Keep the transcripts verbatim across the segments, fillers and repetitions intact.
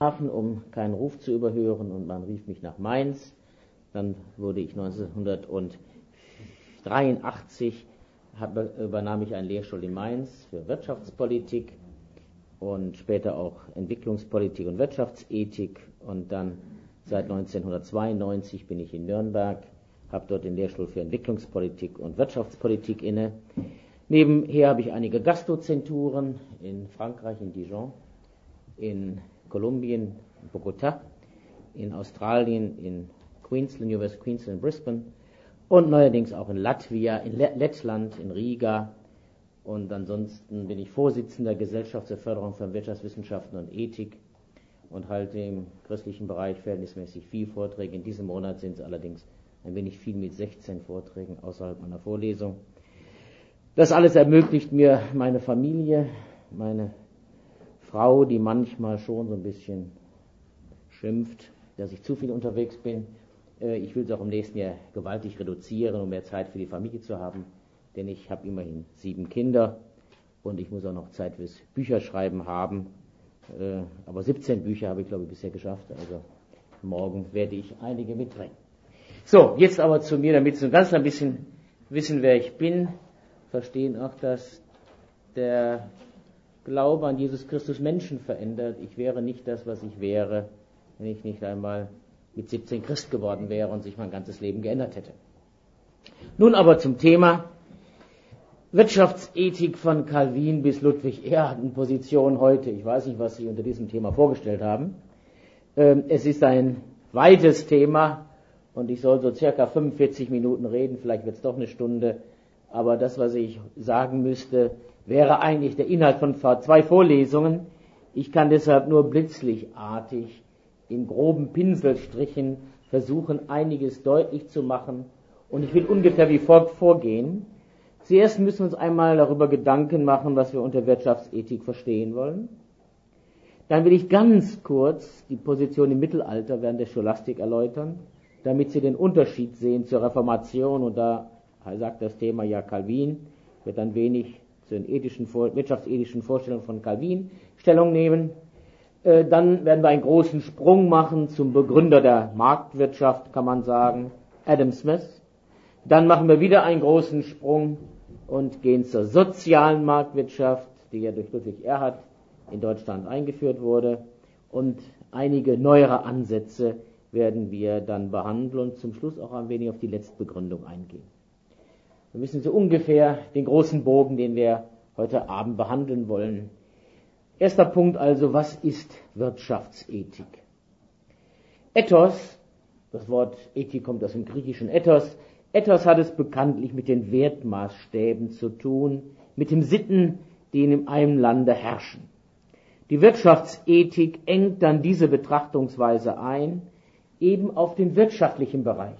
um keinen Ruf zu überhören, und man rief mich nach Mainz. Dann wurde ich neunzehnhundertdreiundachtzig, übernahm ich einen Lehrstuhl in Mainz für Wirtschaftspolitik und später auch Entwicklungspolitik und Wirtschaftsethik, und dann seit neunzehnhundertzweiundneunzig bin ich in Nürnberg, habe dort den Lehrstuhl für Entwicklungspolitik und Wirtschaftspolitik inne. Nebenher habe ich einige Gastdozenturen in Frankreich, in Dijon, in Kolumbien, in Bogotá, in Australien, in Queensland, University of Queensland in Brisbane und neuerdings auch in Latvia, in Lettland, in Riga. Und ansonsten bin ich Vorsitzender der Gesellschaft zur Förderung von Wirtschaftswissenschaften und Ethik und halte im christlichen Bereich verhältnismäßig viel Vorträge. In diesem Monat sind es allerdings ein wenig viel mit sechzehn Vorträgen außerhalb meiner Vorlesung. Das alles ermöglicht mir meine Familie, meine Frau, die manchmal schon so ein bisschen schimpft, dass ich zu viel unterwegs bin. Ich will es auch im nächsten Jahr gewaltig reduzieren, um mehr Zeit für die Familie zu haben, denn ich habe immerhin sieben Kinder und ich muss auch noch Zeit fürs Bücherschreiben haben. Aber siebzehn Bücher habe ich, glaube ich, bisher geschafft, also morgen werde ich einige mitbringen. So, jetzt aber zu mir, damit Sie ganz ein bisschen wissen, wer ich bin, verstehen auch, dass der Glaube an Jesus Christus Menschen verändert. Ich wäre nicht das, was ich wäre, wenn ich nicht einmal mit siebzehn Christ geworden wäre und sich mein ganzes Leben geändert hätte. Nun aber zum Thema Wirtschaftsethik von Calvin bis Ludwig Erhard, Position heute. Ich weiß nicht, was Sie unter diesem Thema vorgestellt haben. Es ist ein weites Thema und ich soll so circa fünfundvierzig Minuten reden, vielleicht wird es doch eine Stunde, aber das, was ich sagen müsste, wäre eigentlich der Inhalt von zwei Vorlesungen. Ich kann deshalb nur blitzlichtartig in groben Pinselstrichen versuchen, einiges deutlich zu machen. Und ich will ungefähr wie folgt vorgehen. Zuerst müssen wir uns einmal darüber Gedanken machen, was wir unter Wirtschaftsethik verstehen wollen. Dann will ich ganz kurz die Position im Mittelalter während der Scholastik erläutern, damit Sie den Unterschied sehen zur Reformation. Und da sagt das Thema ja Calvin, wird dann wenig zu den ethischen, wirtschaftsethischen Vorstellungen von Calvin Stellung nehmen. Äh, dann werden wir einen großen Sprung machen zum Begründer der Marktwirtschaft, kann man sagen, Adam Smith. Dann machen wir wieder einen großen Sprung und gehen zur sozialen Marktwirtschaft, die ja durch Ludwig Erhard in Deutschland eingeführt wurde. Und einige neuere Ansätze werden wir dann behandeln und zum Schluss auch ein wenig auf die Letztbegründung eingehen. Wir müssen so ungefähr den großen Bogen, den wir heute Abend behandeln wollen. Erster Punkt also, was ist Wirtschaftsethik? Ethos, das Wort Ethik kommt aus dem griechischen Ethos. Ethos hat es bekanntlich mit den Wertmaßstäben zu tun, mit den Sitten, die in einem Lande herrschen. Die Wirtschaftsethik engt dann diese Betrachtungsweise ein, eben auf den wirtschaftlichen Bereich.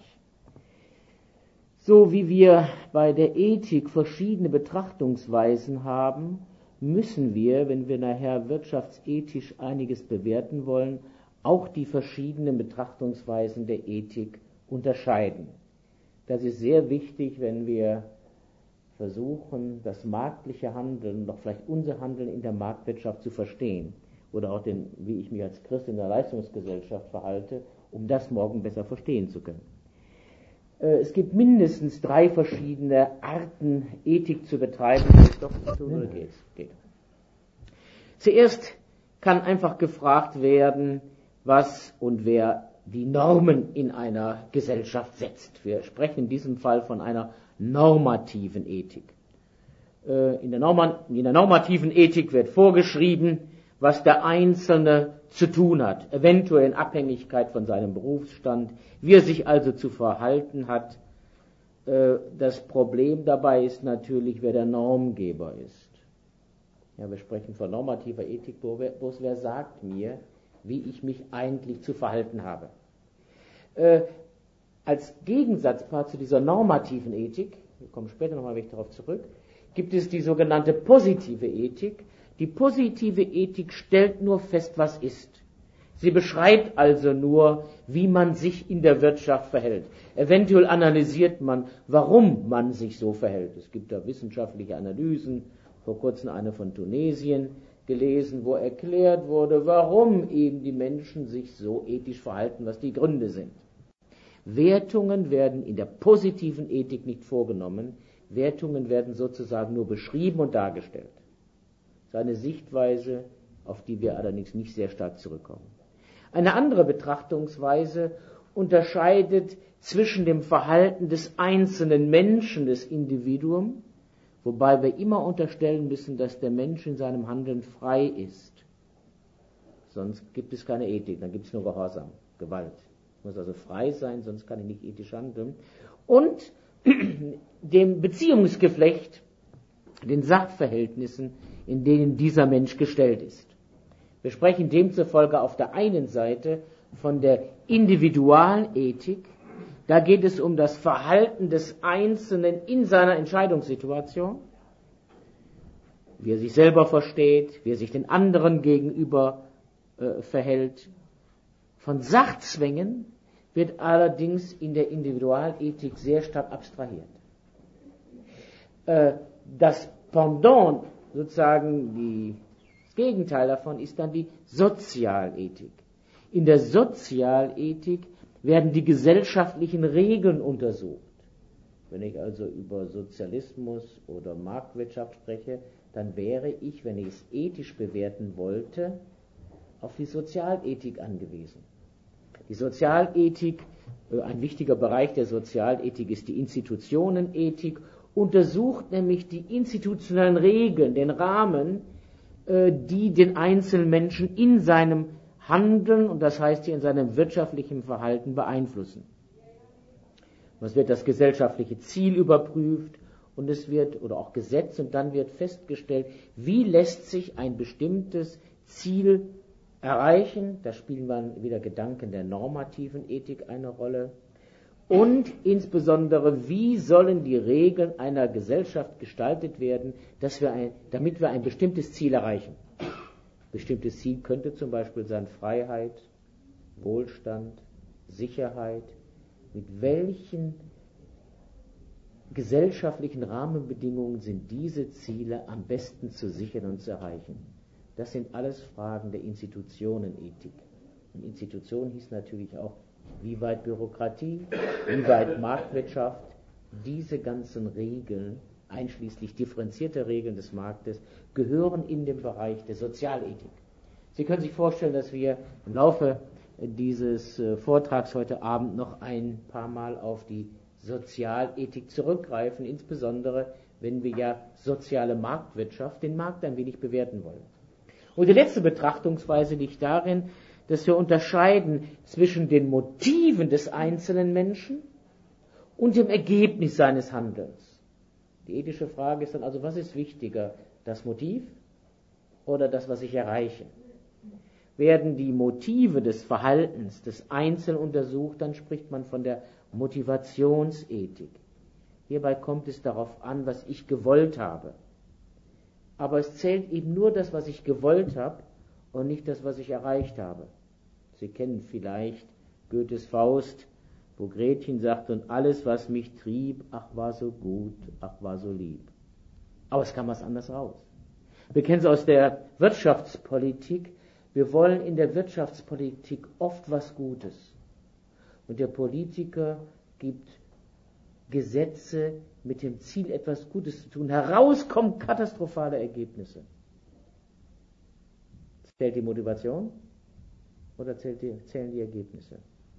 So wie wir bei der Ethik verschiedene Betrachtungsweisen haben, müssen wir, wenn wir nachher wirtschaftsethisch einiges bewerten wollen, auch die verschiedenen Betrachtungsweisen der Ethik unterscheiden. Das ist sehr wichtig, wenn wir versuchen, das marktliche Handeln, doch vielleicht unser Handeln in der Marktwirtschaft zu verstehen oder auch den, wie ich mich als Christ in der Leistungsgesellschaft verhalte, um das morgen besser verstehen zu können. Es gibt mindestens drei verschiedene Arten, Ethik zu betreiben. Doch, oder geht's? Geht. Zuerst kann einfach gefragt werden, was und wer die Normen in einer Gesellschaft setzt. Wir sprechen in diesem Fall von einer normativen Ethik. In der, Norma- in der normativen Ethik wird vorgeschrieben, was der Einzelne zu tun hat, eventuell in Abhängigkeit von seinem Berufsstand, wie er sich also zu verhalten hat. Das Problem dabei ist natürlich, wer der Normgeber ist. Ja, wir sprechen von normativer Ethik, bloß wer sagt mir, wie ich mich eigentlich zu verhalten habe. Äh, als Gegensatzpaar zu dieser normativen Ethik, wir kommen später nochmal darauf zurück, gibt es die sogenannte positive Ethik. Die positive Ethik stellt nur fest, was ist. Sie beschreibt also nur, wie man sich in der Wirtschaft verhält. Eventuell analysiert man, warum man sich so verhält. Es gibt da wissenschaftliche Analysen, vor kurzem eine von Tunesien, gelesen, wo erklärt wurde, warum eben die Menschen sich so ethisch verhalten, was die Gründe sind. Wertungen werden in der positiven Ethik nicht vorgenommen, Wertungen werden sozusagen nur beschrieben und dargestellt. Das ist eine Sichtweise, auf die wir allerdings nicht sehr stark zurückkommen. Eine andere Betrachtungsweise unterscheidet zwischen dem Verhalten des einzelnen Menschen, des Individuums, wobei wir immer unterstellen müssen, dass der Mensch in seinem Handeln frei ist. Sonst gibt es keine Ethik, dann gibt es nur Gehorsam, Gewalt. Ich muss also frei sein, sonst kann ich nicht ethisch handeln. Und dem Beziehungsgeflecht, den Sachverhältnissen, in denen dieser Mensch gestellt ist. Wir sprechen demzufolge auf der einen Seite von der Individualethik. Da geht es um das Verhalten des Einzelnen in seiner Entscheidungssituation, wie er sich selber versteht, wie er sich den anderen gegenüber äh, verhält. Von Sachzwängen wird allerdings in der Individualethik sehr stark abstrahiert. Äh, das Pendant, sozusagen die, das Gegenteil davon, ist dann die Sozialethik. In der Sozialethik werden die gesellschaftlichen Regeln untersucht. Wenn ich also über Sozialismus oder Marktwirtschaft spreche, dann wäre ich, wenn ich es ethisch bewerten wollte, auf die Sozialethik angewiesen. Die Sozialethik, ein wichtiger Bereich der Sozialethik ist die Institutionenethik, untersucht nämlich die institutionellen Regeln, den Rahmen, die den einzelnen Menschen in seinem Handeln, und das heißt hier in seinem wirtschaftlichen Verhalten, beeinflussen. Es wird das gesellschaftliche Ziel überprüft und es wird, oder auch gesetzt, und dann wird festgestellt, wie lässt sich ein bestimmtes Ziel erreichen. Da spielen dann wieder Gedanken der normativen Ethik eine Rolle. Und insbesondere, wie sollen die Regeln einer Gesellschaft gestaltet werden, dass wir ein, damit wir ein bestimmtes Ziel erreichen. Bestimmtes Ziel könnte zum Beispiel sein Freiheit, Wohlstand, Sicherheit. Mit welchen gesellschaftlichen Rahmenbedingungen sind diese Ziele am besten zu sichern und zu erreichen? Das sind alles Fragen der Institutionenethik. Und Institution hieß natürlich auch, wie weit Bürokratie, wie weit Marktwirtschaft, diese ganzen Regeln, einschließlich differenzierter Regeln des Marktes, gehören in den Bereich der Sozialethik. Sie können sich vorstellen, dass wir im Laufe dieses Vortrags heute Abend noch ein paar Mal auf die Sozialethik zurückgreifen, insbesondere wenn wir ja soziale Marktwirtschaft, den Markt ein wenig bewerten wollen. Und die letzte Betrachtungsweise liegt darin, dass wir unterscheiden zwischen den Motiven des einzelnen Menschen und dem Ergebnis seines Handelns. Die ethische Frage ist dann also, was ist wichtiger, das Motiv oder das, was ich erreiche? Werden die Motive des Verhaltens des Einzelnen untersucht, dann spricht man von der Motivationsethik. Hierbei kommt es darauf an, was ich gewollt habe. Aber es zählt eben nur das, was ich gewollt habe und nicht das, was ich erreicht habe. Sie kennen vielleicht Goethes Faust, wo Gretchen sagt, und alles, was mich trieb, ach war so gut, ach war so lieb. Aber es kam was anderes raus. Wir kennen es aus der Wirtschaftspolitik. Wir wollen in der Wirtschaftspolitik oft was Gutes. Und der Politiker gibt Gesetze mit dem Ziel, etwas Gutes zu tun. Heraus kommen katastrophale Ergebnisse. Zählt die Motivation oder zählt die, zählen die Ergebnisse?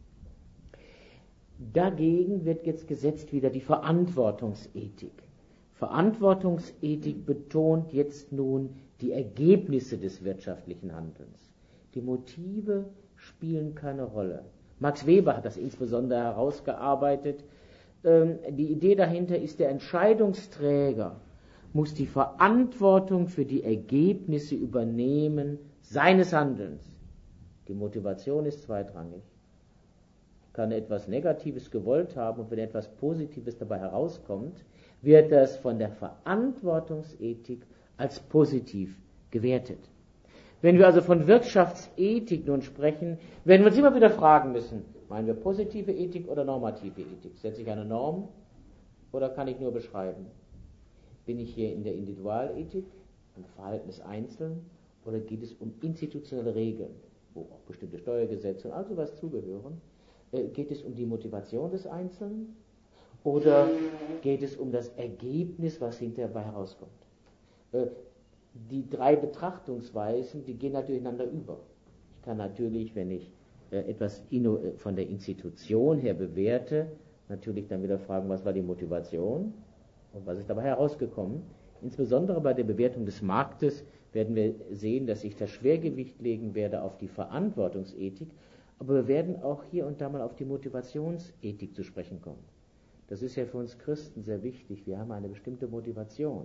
Dagegen wird jetzt gesetzt wieder die Verantwortungsethik. Verantwortungsethik betont jetzt nun die Ergebnisse des wirtschaftlichen Handelns. Die Motive spielen keine Rolle. Max Weber hat das insbesondere herausgearbeitet. Die Idee dahinter ist, der Entscheidungsträger muss die Verantwortung für die Ergebnisse übernehmen seines Handelns. Die Motivation ist zweitrangig. Ich kann etwas Negatives gewollt haben und wenn etwas Positives dabei herauskommt, wird das von der Verantwortungsethik als positiv gewertet. Wenn wir also von Wirtschaftsethik nun sprechen, werden wir uns immer wieder fragen müssen, meinen wir positive Ethik oder normative Ethik? Setze ich eine Norm oder kann ich nur beschreiben? Bin ich hier in der Individualethik, im Verhalten des Einzelnen, Oder geht es um institutionelle Regeln, wo auch bestimmte Steuergesetze und all sowas zugehören? Äh, geht es um die Motivation des Einzelnen? Oder geht es um das Ergebnis, was hinterher dabei herauskommt? Äh, die drei Betrachtungsweisen, die gehen natürlich ineinander über. Ich kann natürlich, wenn ich äh, etwas inno, äh, von der Institution her bewerte, natürlich dann wieder fragen, was war die Motivation und was ist dabei herausgekommen. Insbesondere bei der Bewertung des Marktes werden wir sehen, dass ich das Schwergewicht legen werde auf die Verantwortungsethik, aber wir werden auch hier und da mal auf die Motivationsethik zu sprechen kommen. Das ist ja für uns Christen sehr wichtig. Wir haben eine bestimmte Motivation.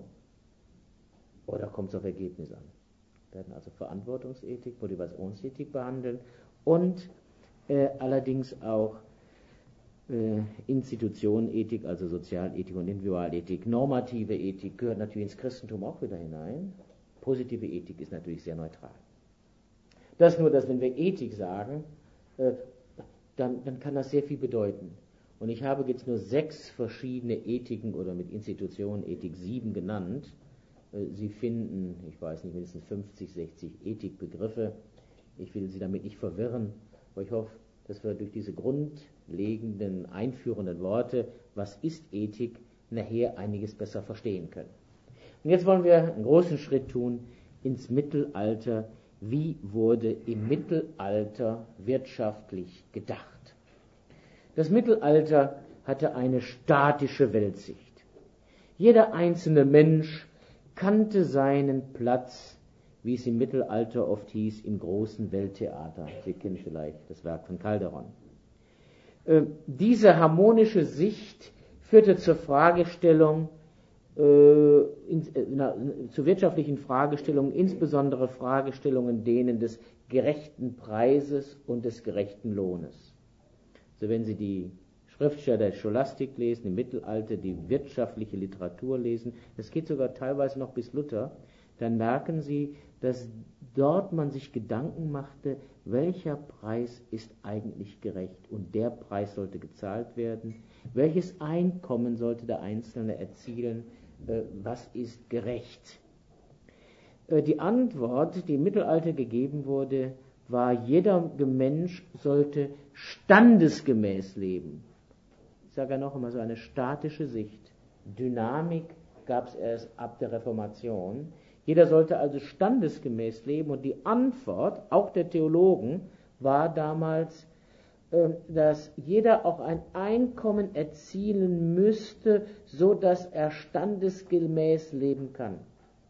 Oder kommt es auf Ergebnis an? Wir werden also Verantwortungsethik, Motivationsethik behandeln und äh, allerdings auch äh, Institutionenethik, also Sozialethik und Individualethik. Normative Ethik gehört natürlich ins Christentum auch wieder hinein. Positive Ethik ist natürlich sehr neutral. Das nur, dass wenn wir Ethik sagen, äh, dann, dann kann das sehr viel bedeuten. Und ich habe jetzt nur sechs verschiedene Ethiken oder mit Institutionenethik sieben genannt. Sie finden, ich weiß nicht, mindestens fünfzig, sechzig Ethikbegriffe. Ich will Sie damit nicht verwirren, aber ich hoffe, dass wir durch diese grundlegenden, einführenden Worte, was ist Ethik, nachher einiges besser verstehen können. Und jetzt wollen wir einen großen Schritt tun ins Mittelalter. Wie wurde im Mittelalter wirtschaftlich gedacht? Das Mittelalter hatte eine statische Weltsicht. Jeder einzelne Mensch kannte seinen Platz, wie es im Mittelalter oft hieß, im großen Welttheater. Sie kennen vielleicht das Werk von Calderon. Äh, diese harmonische Sicht führte zur Fragestellung, äh, in, äh, na, zu wirtschaftlichen Fragestellungen, insbesondere Fragestellungen denen des gerechten Preises und des gerechten Lohnes. So, wenn Sie die Schriftsteller der Scholastik lesen, im Mittelalter die wirtschaftliche Literatur lesen, das geht sogar teilweise noch bis Luther, dann merken Sie, dass dort man sich Gedanken machte, welcher Preis ist eigentlich gerecht und der Preis sollte gezahlt werden, welches Einkommen sollte der Einzelne erzielen, äh, was ist gerecht. Äh, die Antwort, die im Mittelalter gegeben wurde, war, jeder Mensch sollte standesgemäß leben. Ich sage ja noch einmal, so eine statische Sicht. Dynamik gab es erst ab der Reformation. Jeder sollte also standesgemäß leben und die Antwort, auch der Theologen, war damals, dass jeder auch ein Einkommen erzielen müsste, so dass er standesgemäß leben kann.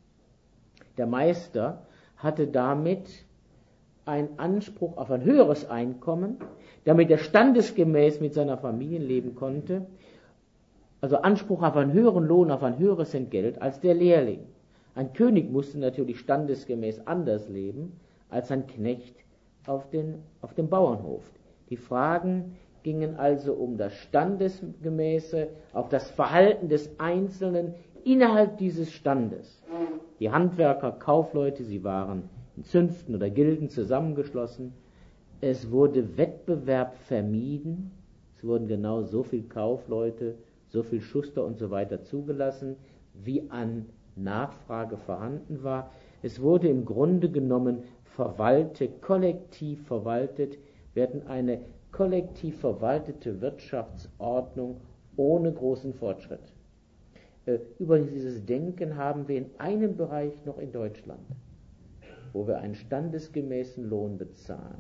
Der Meister hatte damit einen Anspruch auf ein höheres Einkommen, damit er standesgemäß mit seiner Familie leben konnte, also Anspruch auf einen höheren Lohn, auf ein höheres Entgelt als der Lehrling. Ein König musste natürlich standesgemäß anders leben als ein Knecht auf, den, auf dem Bauernhof. Die Fragen gingen also um das Standesgemäße, auf das Verhalten des Einzelnen innerhalb dieses Standes. Die Handwerker, Kaufleute, sie waren in Zünften oder Gilden zusammengeschlossen. Es wurde Wettbewerb vermieden. Es wurden genau so viel Kaufleute, so viel Schuster und so weiter zugelassen, wie an Nachfrage vorhanden war. Es wurde im Grunde genommen verwaltet, kollektiv verwaltet. Wir hatten eine kollektiv verwaltete Wirtschaftsordnung ohne großen Fortschritt. Über dieses Denken haben wir in einem Bereich noch in Deutschland, wo wir einen standesgemäßen Lohn bezahlen.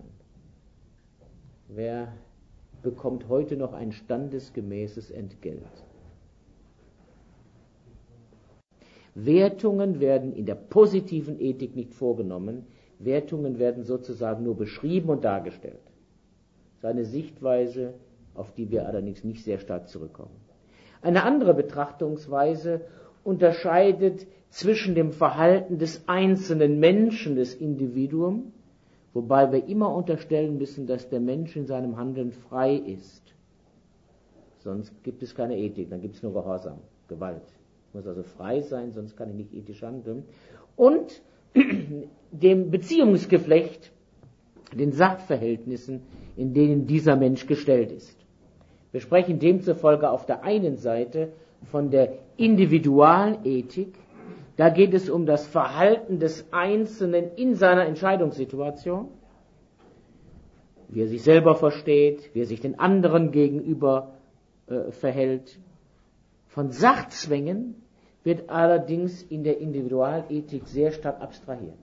Wer bekommt heute noch ein standesgemäßes Entgelt? Wertungen werden in der positiven Ethik nicht vorgenommen. Wertungen werden sozusagen nur beschrieben und dargestellt. Das ist eine Sichtweise, auf die wir allerdings nicht sehr stark zurückkommen. Eine andere Betrachtungsweise unterscheidet zwischen dem Verhalten des einzelnen Menschen, des Individuums, wobei wir immer unterstellen müssen, dass der Mensch in seinem Handeln frei ist. Sonst gibt es keine Ethik, dann gibt es nur Gehorsam, Gewalt. Ich muss also frei sein, sonst kann ich nicht ethisch handeln. Und dem Beziehungsgeflecht, den Sachverhältnissen, in denen dieser Mensch gestellt ist. Wir sprechen demzufolge auf der einen Seite von der individualen Ethik, Da geht es um das Verhalten des Einzelnen in seiner Entscheidungssituation, wie er sich selber versteht, wie er sich den anderen gegenüber äh, verhält. Von Sachzwängen wird allerdings in der Individualethik sehr stark abstrahiert.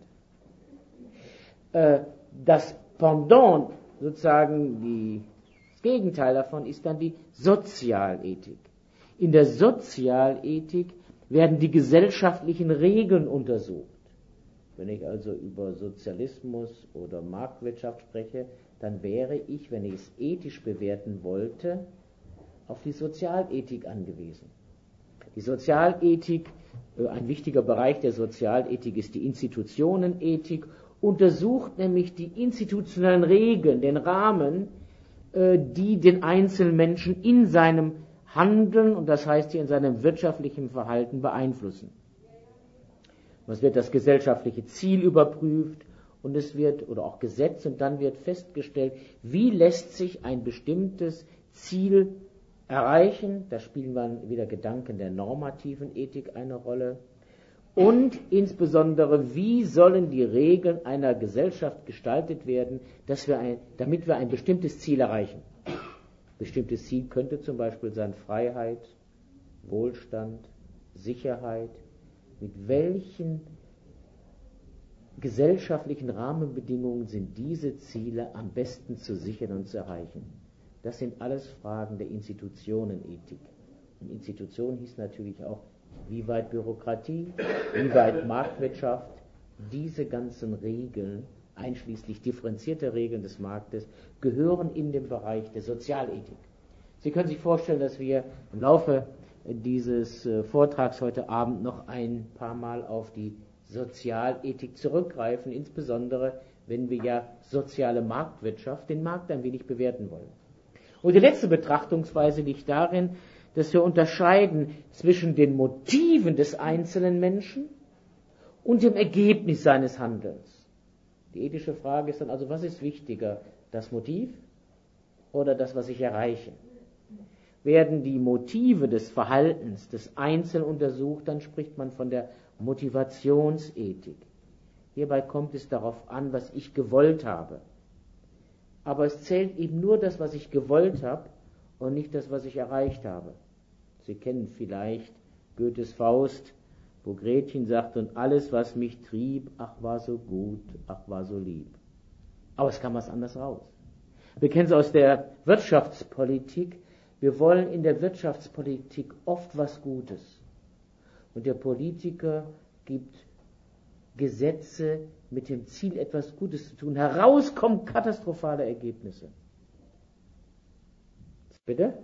Äh, das Pendant, sozusagen die, das Gegenteil davon, ist dann die Sozialethik. In der Sozialethik werden die gesellschaftlichen Regeln untersucht. Wenn ich also über Sozialismus oder Marktwirtschaft spreche, dann wäre ich, wenn ich es ethisch bewerten wollte, auf die Sozialethik angewiesen. Die Sozialethik, ein wichtiger Bereich der Sozialethik ist die Institutionenethik, untersucht nämlich die institutionellen Regeln, den Rahmen, die den einzelnen Menschen in seinem Handeln, und das heißt hier in seinem wirtschaftlichen Verhalten, beeinflussen. Es wird das gesellschaftliche Ziel überprüft und es wird, oder auch gesetzt, und dann wird festgestellt, wie lässt sich ein bestimmtes Ziel erreichen. Da spielen dann wieder Gedanken der normativen Ethik eine Rolle. Und insbesondere, wie sollen die Regeln einer Gesellschaft gestaltet werden, dass wir ein, damit wir ein bestimmtes Ziel erreichen. Bestimmtes Ziel könnte zum Beispiel sein Freiheit, Wohlstand, Sicherheit. Mit welchen gesellschaftlichen Rahmenbedingungen sind diese Ziele am besten zu sichern und zu erreichen? Das sind alles Fragen der Institutionenethik. Und Institution hieß natürlich auch, wie weit Bürokratie, wie weit Marktwirtschaft, diese ganzen Regeln, einschließlich differenzierte Regeln des Marktes, gehören in den Bereich der Sozialethik. Sie können sich vorstellen, dass wir im Laufe dieses Vortrags heute Abend noch ein paar Mal auf die Sozialethik zurückgreifen, insbesondere wenn wir ja soziale Marktwirtschaft, den Markt ein wenig bewerten wollen. Und die letzte Betrachtungsweise liegt darin, dass wir unterscheiden zwischen den Motiven des einzelnen Menschen und dem Ergebnis seines Handelns. Die ethische Frage ist dann also, was ist wichtiger, das Motiv oder das, was ich erreiche? Werden die Motive des Verhaltens des Einzelnen untersucht, dann spricht man von der Motivationsethik. Hierbei kommt es darauf an, was ich gewollt habe. Aber es zählt eben nur das, was ich gewollt habe und nicht das, was ich erreicht habe. Sie kennen vielleicht Goethes Faust, wo Gretchen sagt, und alles, was mich trieb, ach war so gut, ach war so lieb. Aber es kam was anderes raus. Wir kennen es aus der Wirtschaftspolitik. Wir wollen in der Wirtschaftspolitik oft was Gutes. Und der Politiker gibt Gesetze mit dem Ziel, etwas Gutes zu tun. Heraus kommen katastrophale Ergebnisse. Bitte?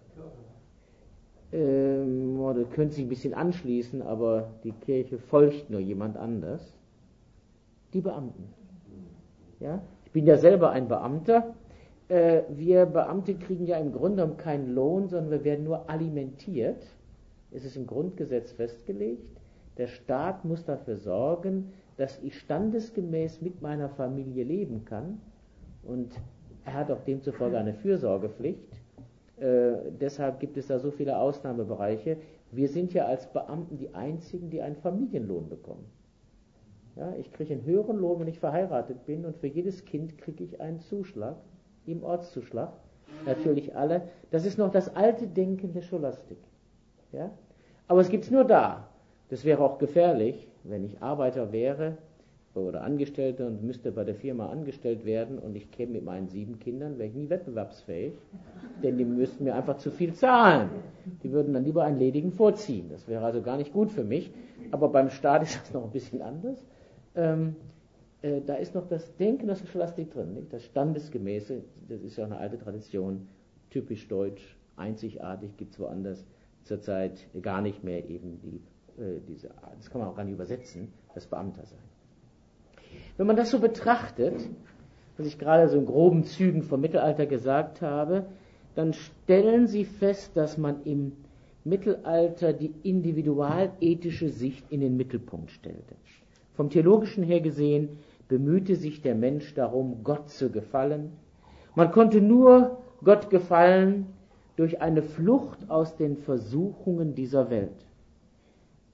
Ähm, oder können sich ein bisschen anschließen, aber die Kirche folgt nur jemand anders. Die Beamten. Ja? Ich bin ja selber ein Beamter. Äh, wir Beamte kriegen ja im Grunde genommen keinen Lohn, sondern wir werden nur alimentiert. Es ist im Grundgesetz festgelegt. Der Staat muss dafür sorgen, dass ich standesgemäß mit meiner Familie leben kann. Und er hat auch demzufolge eine Fürsorgepflicht. Äh, deshalb gibt es da so viele Ausnahmebereiche. Wir sind ja als Beamten die Einzigen, die einen Familienlohn bekommen. Ja, ich kriege einen höheren Lohn, wenn ich verheiratet bin, und für jedes Kind kriege ich einen Zuschlag, im Ortszuschlag. Natürlich alle. Das ist noch das alte Denken der Scholastik. Ja? Aber es gibt es nur da. Das wäre auch gefährlich, wenn ich Arbeiter wäre oder Angestellter und müsste bei der Firma angestellt werden und ich käme mit meinen sieben Kindern, wäre ich nie wettbewerbsfähig, denn die müssten mir einfach zu viel zahlen. Die würden dann lieber einen ledigen vorziehen. Das wäre also gar nicht gut für mich. Aber beim Staat ist das noch ein bisschen anders. Ähm, äh, da ist noch das Denken aus der Scholastik drin, nicht? Das Standesgemäße, das ist ja auch eine alte Tradition, typisch deutsch, einzigartig, gibt es woanders zurzeit gar nicht mehr eben die Diese, das kann man auch gar nicht übersetzen, das Beamtersein. Wenn man das so betrachtet, was ich gerade so in groben Zügen vom Mittelalter gesagt habe, dann stellen Sie fest, dass man im Mittelalter die individualethische Sicht in den Mittelpunkt stellte. Vom Theologischen her gesehen bemühte sich der Mensch darum, Gott zu gefallen. Man konnte nur Gott gefallen durch eine Flucht aus den Versuchungen dieser Welt.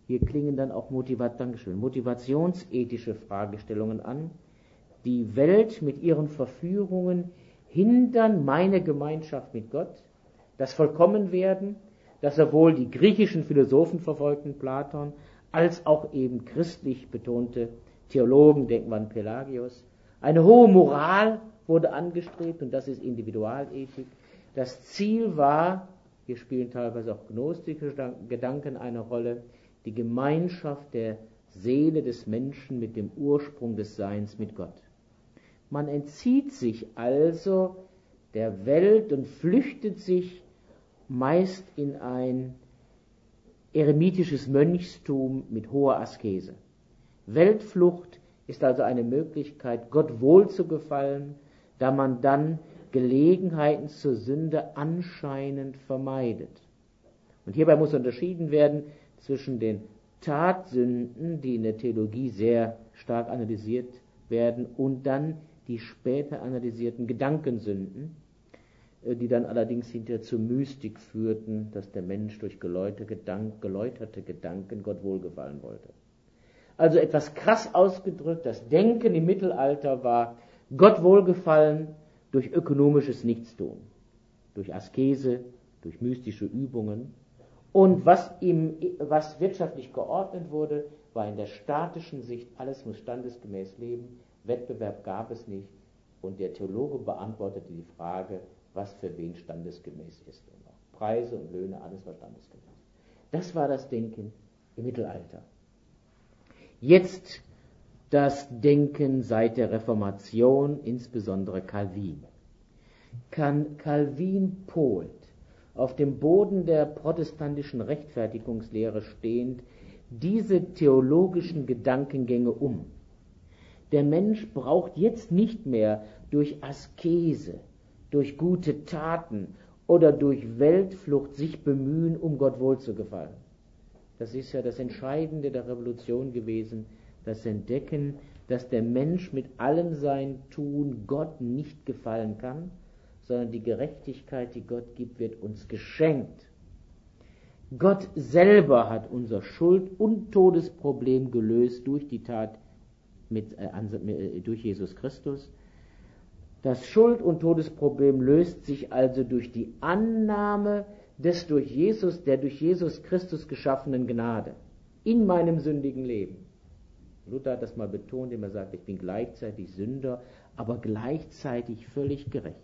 Hier klingen dann auch Motiva- Dankeschön, motivationsethische Fragestellungen an. Die Welt mit ihren Verführungen hindern meine Gemeinschaft mit Gott, das Vollkommenwerden, das sowohl die griechischen Philosophen verfolgten, Platon, als auch eben christlich betonte Theologen, denken wir an Pelagius. Eine hohe Moral wurde angestrebt und das ist Individualethik. Das Ziel war, hier spielen teilweise auch gnostische Gedanken eine Rolle, die Gemeinschaft der Seele des Menschen mit dem Ursprung des Seins mit Gott. Man entzieht sich also der Welt und flüchtet sich meist in ein eremitisches Mönchstum mit hoher Askese. Weltflucht ist also eine Möglichkeit, Gott wohlzugefallen, da man dann Gelegenheiten zur Sünde anscheinend vermeidet. Und hierbei muss unterschieden werden zwischen den Tatsünden, die in der Theologie sehr stark analysiert werden, und dann die später analysierten Gedankensünden, die dann allerdings hinterher zur Mystik führten, dass der Mensch durch geläuterte Gedanken, geläuterte Gedanken Gott wohlgefallen wollte. Also etwas krass ausgedrückt, das Denken im Mittelalter war Gott wohlgefallen durch ökonomisches Nichtstun, durch Askese, durch mystische Übungen. Und was, im, was wirtschaftlich geordnet wurde, war in der statischen Sicht, alles muss standesgemäß leben, Wettbewerb gab es nicht. Und der Theologe beantwortete die Frage, was für wen standesgemäß ist. Und auch Preise und Löhne, alles war standesgemäß. Das war das Denken im Mittelalter. Jetzt das Denken seit der Reformation, insbesondere Calvin. Kann Calvin polt, auf dem Boden der protestantischen Rechtfertigungslehre stehend, diese theologischen Gedankengänge um. Der Mensch braucht jetzt nicht mehr durch Askese, durch gute Taten oder durch Weltflucht sich bemühen, um Gott wohlzugefallen. Das ist ja das Entscheidende der Revolution gewesen, das Entdecken, dass der Mensch mit allem sein Tun Gott nicht gefallen kann, sondern die Gerechtigkeit, die Gott gibt, wird uns geschenkt. Gott selber hat unser Schuld- und Todesproblem gelöst durch die Tat mit, äh, durch Jesus Christus. Das Schuld- und Todesproblem löst sich also durch die Annahme des durch Jesus, der durch Jesus Christus geschaffenen Gnade in meinem sündigen Leben. Luther hat das mal betont, indem er sagt, ich bin gleichzeitig Sünder, aber gleichzeitig völlig gerecht.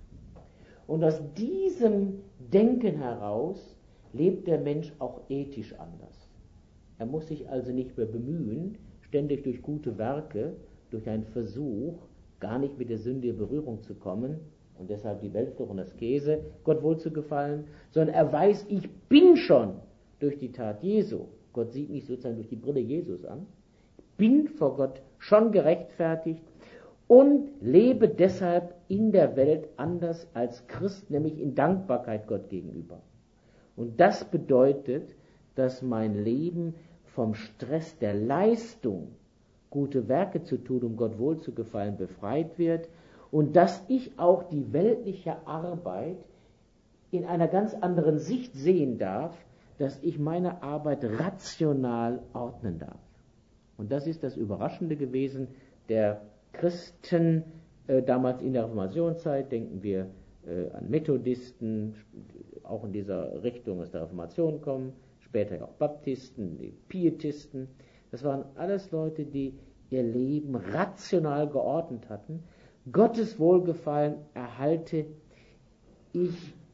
Und aus diesem Denken heraus lebt der Mensch auch ethisch anders. Er muss sich also nicht mehr bemühen, ständig durch gute Werke, durch einen Versuch, gar nicht mit der Sünde in Berührung zu kommen und deshalb die Weltflucht und Askese, Gott wohlzugefallen, sondern er weiß, ich bin schon durch die Tat Jesu. Gott sieht mich sozusagen durch die Brille Jesus an. Bin vor Gott schon gerechtfertigt und lebe deshalb in der Welt anders als Christ, nämlich in Dankbarkeit Gott gegenüber. Und das bedeutet, dass mein Leben vom Stress der Leistung, gute Werke zu tun, um Gott wohlzugefallen, befreit wird und dass ich auch die weltliche Arbeit in einer ganz anderen Sicht sehen darf, dass ich meine Arbeit rational ordnen darf. Und das ist das Überraschende gewesen der Christen äh, damals in der Reformationszeit. Denken wir äh, an Methodisten, auch in dieser Richtung aus der Reformation kommen, später auch Baptisten, die Pietisten. Das waren alles Leute, die ihr Leben rational geordnet hatten. Gottes Wohlgefallen erhalte ich,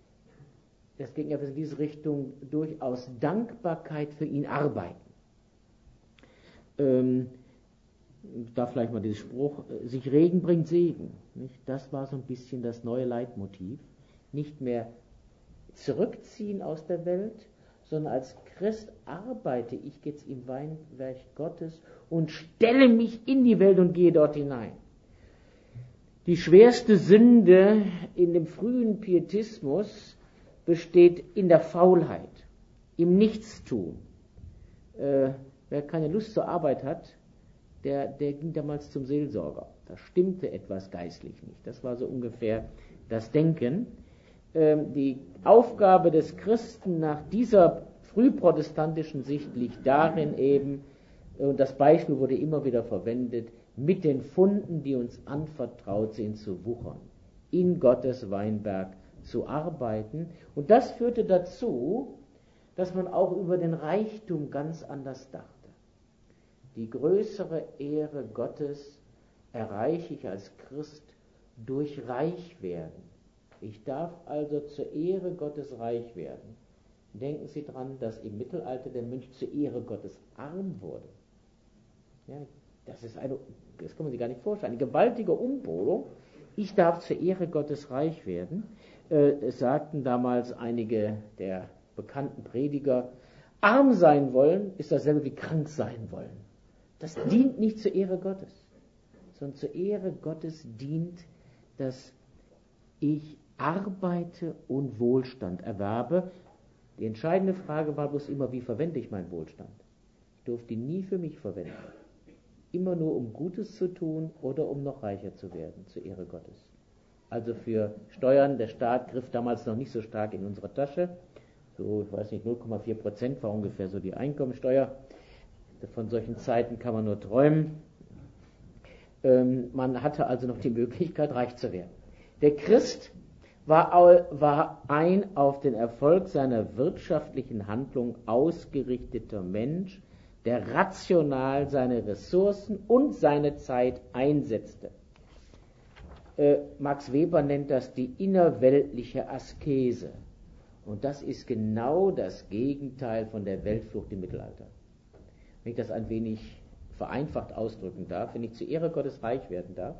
das ging ja in diese Richtung, durchaus Dankbarkeit für ihn arbeiten. Ähm, da vielleicht mal dieser Spruch, sich Regen bringt Segen. Nicht? Das war so ein bisschen das neue Leitmotiv. Nicht mehr zurückziehen aus der Welt, sondern als Christ arbeite ich jetzt im Weinberg Gottes und stelle mich in die Welt und gehe dort hinein. Die schwerste Sünde in dem frühen Pietismus besteht in der Faulheit, im Nichtstun. Äh, wer keine Lust zur Arbeit hat, der, der ging damals zum Seelsorger. Da stimmte etwas geistlich nicht. Das war so ungefähr das Denken. Ähm, die Aufgabe des Christen nach dieser frühprotestantischen Sicht liegt darin eben, und das Beispiel wurde immer wieder verwendet, mit den Funden, die uns anvertraut sind, zu wuchern, in Gottes Weinberg zu arbeiten. Und das führte dazu, dass man auch über den Reichtum ganz anders dachte. Die größere Ehre Gottes erreiche ich als Christ durch Reichwerden. Ich darf also zur Ehre Gottes reich werden. Denken Sie dran, dass im Mittelalter der Mönch zur Ehre Gottes arm wurde. Ja, das ist eine, das kann man sich gar nicht vorstellen, eine gewaltige Umpolung. Ich darf zur Ehre Gottes reich werden. Äh, es sagten damals einige der bekannten Prediger, arm sein wollen ist dasselbe wie krank sein wollen. Das dient nicht zur Ehre Gottes, sondern zur Ehre Gottes dient, dass ich arbeite und Wohlstand erwerbe. Die entscheidende Frage war bloß immer, wie verwende ich meinen Wohlstand? Ich durfte ihn nie für mich verwenden. Immer nur, um Gutes zu tun oder um noch reicher zu werden, zur Ehre Gottes. Also für Steuern, der Staat griff damals noch nicht so stark in unsere Tasche. So, ich weiß nicht, null Komma vier Prozent war ungefähr so die Einkommensteuer. Von solchen Zeiten kann man nur träumen. Ähm, man hatte also noch die Möglichkeit, reich zu werden. Der Christ war, war ein auf den Erfolg seiner wirtschaftlichen Handlung ausgerichteter Mensch, der rational seine Ressourcen und seine Zeit einsetzte. Äh, Max Weber nennt das die innerweltliche Askese. Und das ist genau das Gegenteil von der Weltflucht im Mittelalter. Wenn ich das ein wenig vereinfacht ausdrücken darf, wenn ich zur Ehre Gottes reich werden darf,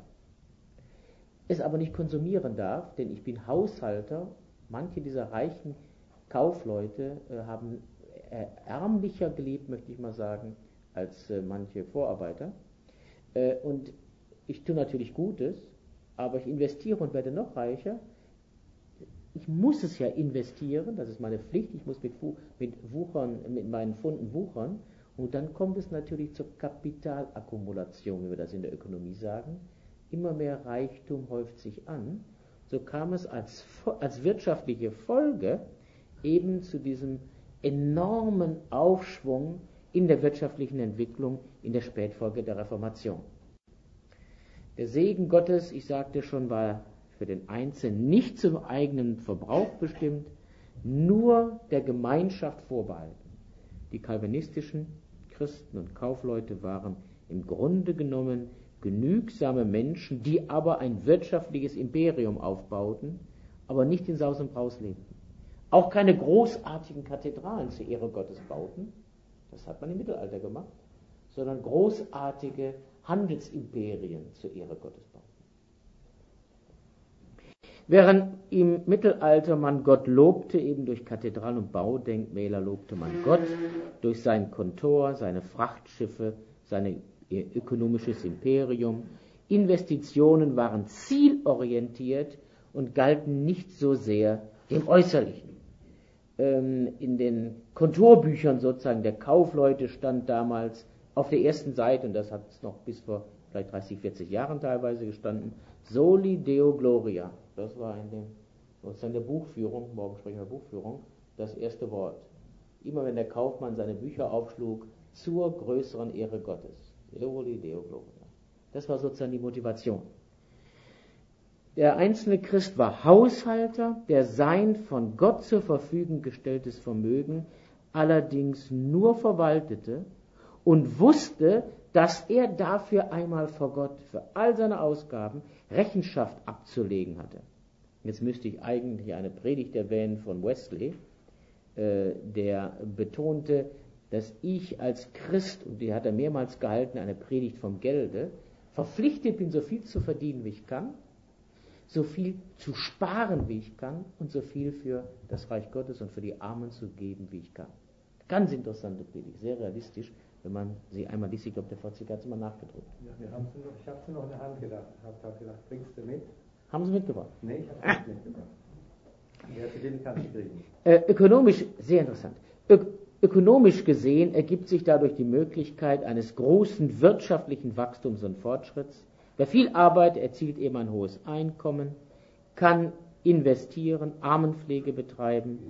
es aber nicht konsumieren darf, denn ich bin Haushalter. Manche dieser reichen Kaufleute äh, haben äh, ärmlicher gelebt, möchte ich mal sagen, als äh, manche Vorarbeiter. Äh, und ich tue natürlich Gutes, aber ich investiere und werde noch reicher. Ich muss es ja investieren, das ist meine Pflicht, ich muss mit, mit, Wuchern, mit meinen Funden wuchern. Und dann kommt es natürlich zur Kapitalakkumulation, wie wir das in der Ökonomie sagen. Immer mehr Reichtum häuft sich an. So kam es als, als wirtschaftliche Folge eben zu diesem enormen Aufschwung in der wirtschaftlichen Entwicklung in der Spätfolge der Reformation. Der Segen Gottes, ich sagte schon, war für den Einzelnen nicht zum eigenen Verbrauch bestimmt, nur der Gemeinschaft vorbehalten. Die calvinistischen Christen und Kaufleute waren im Grunde genommen genügsame Menschen, die aber ein wirtschaftliches Imperium aufbauten, aber nicht in Saus und Braus lebten. Auch keine großartigen Kathedralen zur Ehre Gottes bauten, das hat man im Mittelalter gemacht, sondern großartige Handelsimperien zur Ehre Gottes bauten. Während im Mittelalter man Gott lobte, eben durch Kathedralen und Baudenkmäler lobte man Gott, durch sein Kontor, seine Frachtschiffe, sein ökonomisches Imperium. Investitionen waren zielorientiert und galten nicht so sehr dem Äußerlichen. Ähm, in den Kontorbüchern sozusagen der Kaufleute stand damals auf der ersten Seite, und das hat es noch bis vor vielleicht dreißig, vierzig Jahren teilweise gestanden, Soli Deo Gloria. Das war in dem, sozusagen der Buchführung, morgen sprechen wir Buchführung, das erste Wort. Immer wenn der Kaufmann seine Bücher aufschlug, zur größeren Ehre Gottes. Soli Deo Gloria. Das war sozusagen die Motivation. Der einzelne Christ war Haushalter, der sein von Gott zur Verfügung gestelltes Vermögen allerdings nur verwaltete und wusste, dass er dafür einmal vor Gott für all seine Ausgaben Rechenschaft abzulegen hatte. Jetzt müsste ich eigentlich eine Predigt erwähnen von Wesley, äh, der betonte, dass ich als Christ, und die hat er mehrmals gehalten, eine Predigt vom Gelde, verpflichtet bin, so viel zu verdienen, wie ich kann, so viel zu sparen, wie ich kann, und so viel für das Reich Gottes und für die Armen zu geben, wie ich kann. Ganz interessante Predigt, sehr realistisch, wenn man sie einmal liest. Ich glaube, der V C K hat es immer nachgedruckt. Ja, wir haben sie noch, ich habe sie noch in der Hand gedacht, habe gedacht, bringst du mit? Haben Sie mitgebracht? Nee, ich habe sie nicht mitgebracht. Wer zu dem kann ich kriegen. Äh, ökonomisch, sehr interessant. Ö- ökonomisch gesehen ergibt sich dadurch die Möglichkeit eines großen wirtschaftlichen Wachstums und Fortschritts. Wer viel arbeitet, erzielt eben ein hohes Einkommen, kann investieren, Armenpflege betreiben.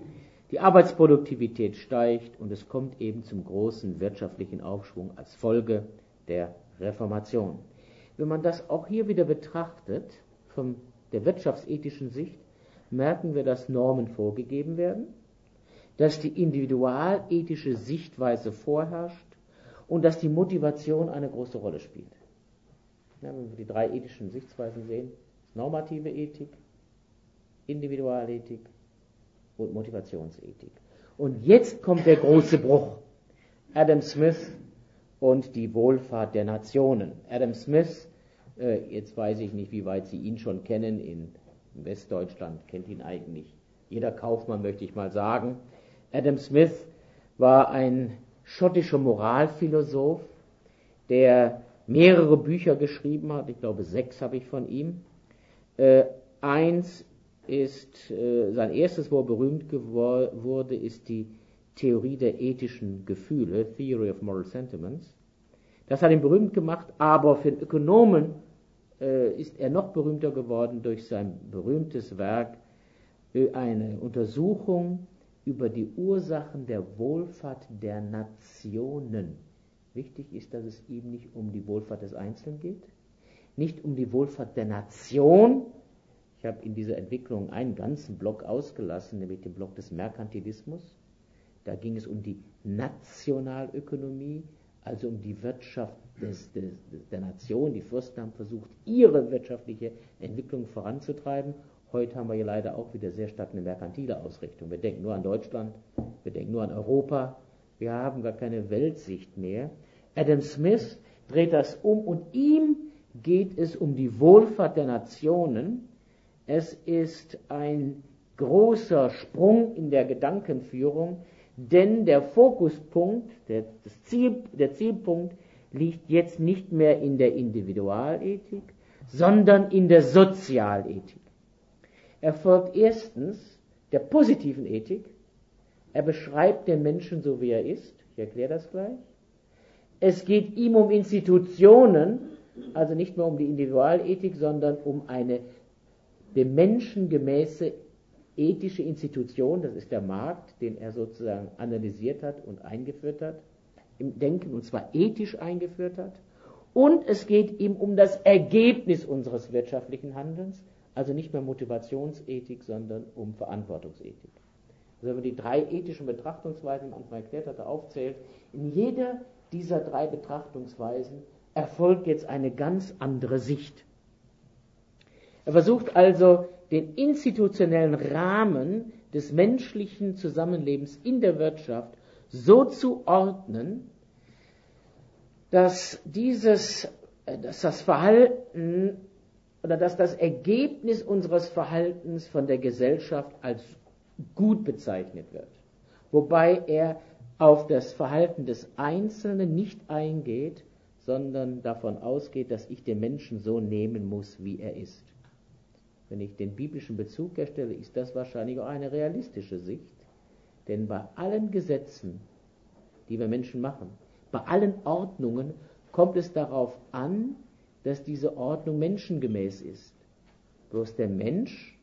Die Arbeitsproduktivität steigt und es kommt eben zum großen wirtschaftlichen Aufschwung als Folge der Reformation. Wenn man das auch hier wieder betrachtet, von der wirtschaftsethischen Sicht, merken wir, dass Normen vorgegeben werden, dass die individualethische Sichtweise vorherrscht und dass die Motivation eine große Rolle spielt. Ja, wenn wir die drei ethischen Sichtweisen sehen, normative Ethik, Individualethik und Motivationsethik. Und jetzt kommt der große Bruch. Adam Smith und die Wohlfahrt der Nationen. Adam Smith, äh, jetzt weiß ich nicht, wie weit Sie ihn schon kennen, in Westdeutschland kennt ihn eigentlich jeder Kaufmann, möchte ich mal sagen. Adam Smith war ein schottischer Moralphilosoph, der mehrere Bücher geschrieben hat, ich glaube sechs habe ich von ihm. Äh, eins ist, äh, sein erstes, wo er berühmt gewor- wurde, ist die Theorie der ethischen Gefühle, Theory of Moral Sentiments. Das hat ihn berühmt gemacht, aber für den Ökonomen äh, ist er noch berühmter geworden durch sein berühmtes Werk, äh, eine Untersuchung über die Ursachen der Wohlfahrt der Nationen. Wichtig ist, dass es ihm nicht um die Wohlfahrt des Einzelnen geht, nicht um die Wohlfahrt der Nation. Ich habe in dieser Entwicklung einen ganzen Block ausgelassen, nämlich den Block des Merkantilismus. Da ging es um die Nationalökonomie, also um die Wirtschaft des, des, der Nation. Die Fürsten haben versucht, ihre wirtschaftliche Entwicklung voranzutreiben. Heute haben wir hier leider auch wieder sehr stark eine merkantile Ausrichtung. Wir denken nur an Deutschland, wir denken nur an Europa. Wir haben gar keine Weltsicht mehr. Adam Smith dreht das um und ihm geht es um die Wohlfahrt der Nationen. Es ist ein großer Sprung in der Gedankenführung, denn der Fokuspunkt, der, das Ziel, der Zielpunkt liegt jetzt nicht mehr in der Individualethik, sondern in der Sozialethik. Er folgt erstens der positiven Ethik. Er beschreibt den Menschen so, wie er ist. Ich erkläre das gleich. Es geht ihm um Institutionen, also nicht mehr um die Individualethik, sondern um eine dem Menschen gemäße ethische Institution, das ist der Markt, den er sozusagen analysiert hat und eingeführt hat, im Denken, und zwar ethisch eingeführt hat. Und es geht ihm um das Ergebnis unseres wirtschaftlichen Handelns, also nicht mehr Motivationsethik, sondern um Verantwortungsethik. Also wenn man die drei ethischen Betrachtungsweisen, die ich mal erklärt hatte, aufzählt, in jeder dieser drei Betrachtungsweisen erfolgt jetzt eine ganz andere Sicht. Er versucht also, den institutionellen Rahmen des menschlichen Zusammenlebens in der Wirtschaft so zu ordnen, dass dieses, dass das Verhalten oder dass das Ergebnis unseres Verhaltens von der Gesellschaft als gut bezeichnet wird. Wobei er auf das Verhalten des Einzelnen nicht eingeht, sondern davon ausgeht, dass ich den Menschen so nehmen muss, wie er ist. Wenn ich den biblischen Bezug herstelle, ist das wahrscheinlich auch eine realistische Sicht. Denn bei allen Gesetzen, die wir Menschen machen, bei allen Ordnungen kommt es darauf an, dass diese Ordnung menschengemäß ist. Bloß der Mensch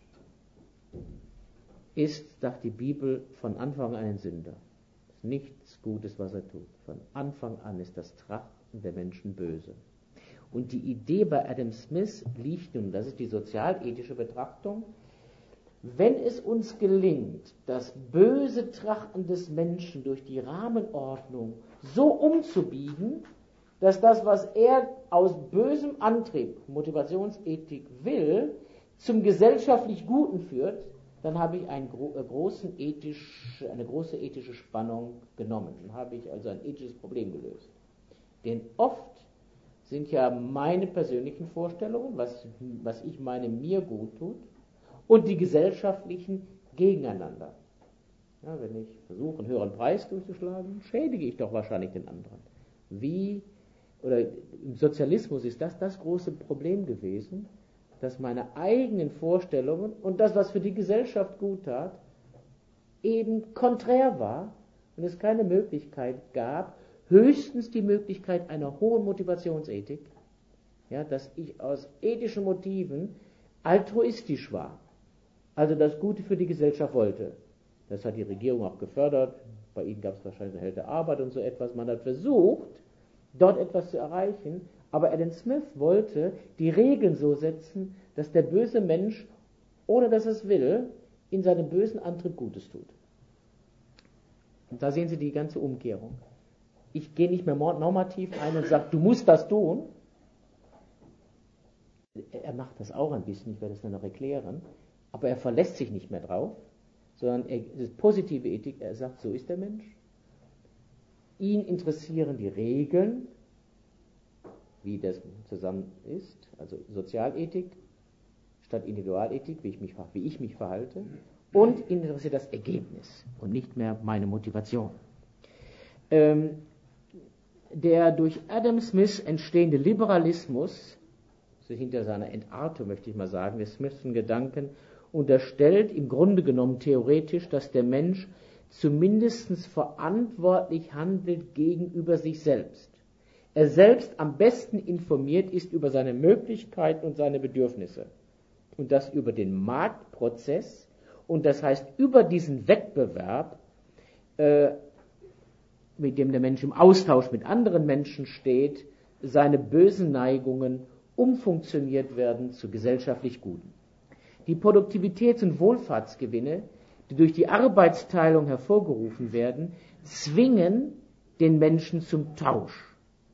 ist, sagt die Bibel, von Anfang an ein Sünder. Es ist nichts Gutes, was er tut. Von Anfang an ist das Trachten der Menschen böse. Und die Idee bei Adam Smith liegt nun, das ist die sozialethische Betrachtung, wenn es uns gelingt, das böse Trachten des Menschen durch die Rahmenordnung so umzubiegen, dass das, was er aus bösem Antrieb, Motivationsethik will, zum gesellschaftlich Guten führt, dann habe ich einen gro- großen ethisch, eine große ethische Spannung genommen. Dann habe ich also ein ethisches Problem gelöst. Denn oft sind ja meine persönlichen Vorstellungen, was, was ich meine, mir gut tut, und die gesellschaftlichen gegeneinander. Ja, wenn ich versuche, einen höheren Preis durchzuschlagen, schädige ich doch wahrscheinlich den anderen. Wie, oder im Sozialismus ist das das große Problem gewesen, dass meine eigenen Vorstellungen und das, was für die Gesellschaft gut tat, eben konträr war und es keine Möglichkeit gab, höchstens die Möglichkeit einer hohen Motivationsethik, ja, dass ich aus ethischen Motiven altruistisch war, also das Gute für die Gesellschaft wollte. Das hat die Regierung auch gefördert. Bei ihnen gab es wahrscheinlich eine Hälfte Arbeit und so etwas. Man hat versucht, dort etwas zu erreichen, aber Adam Smith wollte die Regeln so setzen, dass der böse Mensch, ohne dass er es will, in seinem bösen Antrieb Gutes tut. Und da sehen Sie die ganze Umkehrung. Ich gehe nicht mehr normativ ein und sage, du musst das tun. Er macht das auch ein bisschen, ich werde es dann noch erklären, aber er verlässt sich nicht mehr drauf, sondern er, das ist positive Ethik, er sagt, so ist der Mensch. Ihn interessieren die Regeln, wie das zusammen ist, also Sozialethik statt Individualethik, wie ich mich, wie ich mich verhalte, und ihn interessiert das Ergebnis und nicht mehr meine Motivation. Ähm, der durch Adam Smith entstehende Liberalismus, so hinter seiner Entartung möchte ich mal sagen, des Smithschen Gedanken, unterstellt im Grunde genommen theoretisch, dass der Mensch zumindest verantwortlich handelt gegenüber sich selbst. Er selbst am besten informiert ist über seine Möglichkeiten und seine Bedürfnisse. Und das über den Marktprozess, und das heißt über diesen Wettbewerb, äh, mit dem der Mensch im Austausch mit anderen Menschen steht, seine bösen Neigungen umfunktioniert werden zu gesellschaftlich Guten. Die Produktivitäts- und Wohlfahrtsgewinne, die durch die Arbeitsteilung hervorgerufen werden, zwingen den Menschen zum Tausch.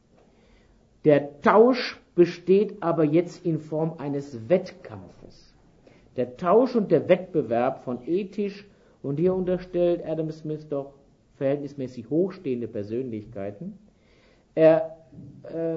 Der Tausch besteht aber jetzt in Form eines Wettkampfes. Der Tausch und der Wettbewerb von ethisch, und hier unterstellt Adam Smith doch verhältnismäßig hochstehende Persönlichkeiten. Er äh,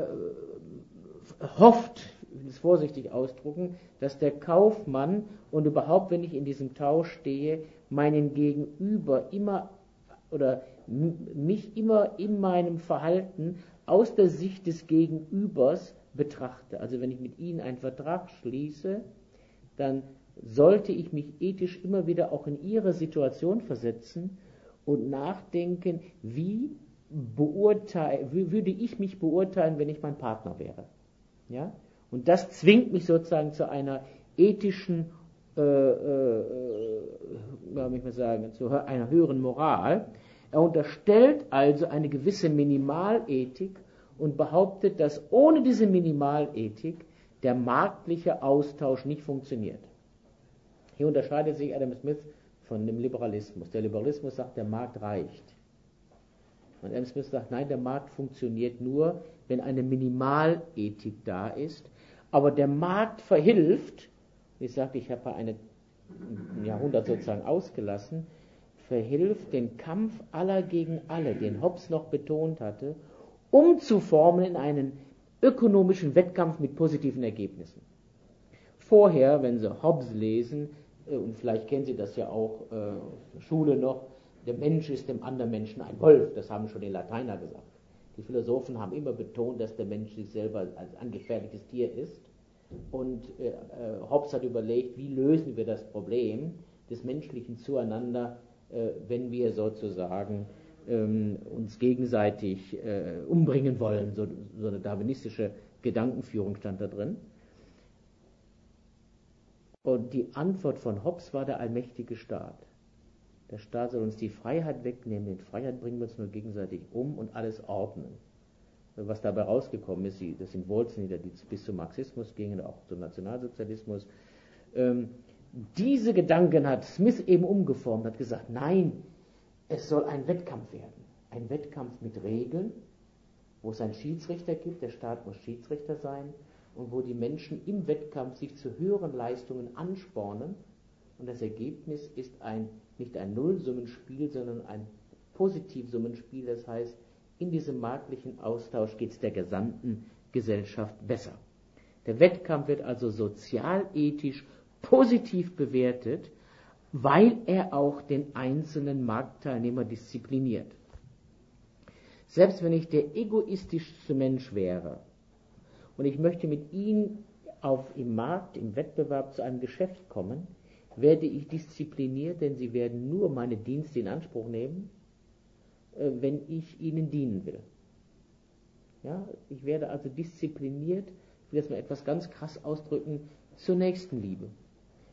hofft, ich will es vorsichtig ausdrücken, dass der Kaufmann und überhaupt, wenn ich in diesem Tausch stehe, meinen Gegenüber immer oder mich immer in meinem Verhalten aus der Sicht des Gegenübers betrachte. Also wenn ich mit Ihnen einen Vertrag schließe, dann sollte ich mich ethisch immer wieder auch in Ihre Situation versetzen und nachdenken, wie, beurteil, wie würde ich mich beurteilen, wenn ich mein Partner wäre. Ja? Und das zwingt mich sozusagen zu einer ethischen, äh, äh, äh, ich mal sagen, zu einer höheren Moral. Er unterstellt also eine gewisse Minimalethik und behauptet, dass ohne diese Minimalethik der marktliche Austausch nicht funktioniert. Hier unterscheidet sich Adam Smith von dem Liberalismus. Der Liberalismus sagt, der Markt reicht. Und Adam Smith sagt, nein, der Markt funktioniert nur, wenn eine Minimalethik da ist. Aber der Markt verhilft, ich sagte, ich habe eine, ein Jahrhundert sozusagen ausgelassen, verhilft den Kampf aller gegen alle, den Hobbes noch betont hatte, umzuformen in einen ökonomischen Wettkampf mit positiven Ergebnissen. Vorher, wenn Sie Hobbes lesen, und vielleicht kennen Sie das ja auch äh, aus der Schule noch, der Mensch ist dem anderen Menschen ein Wolf, das haben schon die Lateiner gesagt. Die Philosophen haben immer betont, dass der Mensch sich selber als ein gefährliches Tier ist. Und äh, Hobbes hat überlegt, wie lösen wir das Problem des menschlichen Zueinander, äh, wenn wir sozusagen ähm, uns gegenseitig äh, umbringen wollen. So, so eine darwinistische Gedankenführung stand da drin. Und die Antwort von Hobbes war der allmächtige Staat. Der Staat soll uns die Freiheit wegnehmen, in Freiheit bringen wir uns nur gegenseitig um und alles ordnen. Was dabei rausgekommen ist, das sind Wurzeln, die bis zum Marxismus gingen, auch zum Nationalsozialismus. Ähm, diese Gedanken hat Smith eben umgeformt, hat gesagt, nein, es soll ein Wettkampf werden. Ein Wettkampf mit Regeln, wo es einen Schiedsrichter gibt, der Staat muss Schiedsrichter sein, und wo die Menschen im Wettkampf sich zu höheren Leistungen anspornen. Und das Ergebnis ist ein, nicht ein Nullsummenspiel, sondern ein Positivsummenspiel. Das heißt, in diesem marktlichen Austausch geht es der gesamten Gesellschaft besser. Der Wettkampf wird also sozialethisch positiv bewertet, weil er auch den einzelnen Marktteilnehmer diszipliniert. Selbst wenn ich der egoistischste Mensch wäre, und ich möchte mit Ihnen auf, im Markt, im Wettbewerb zu einem Geschäft kommen, werde ich diszipliniert, denn Sie werden nur meine Dienste in Anspruch nehmen, äh, wenn ich Ihnen dienen will. Ja, ich werde also diszipliniert, ich will das mal etwas ganz krass ausdrücken, zur Nächstenliebe.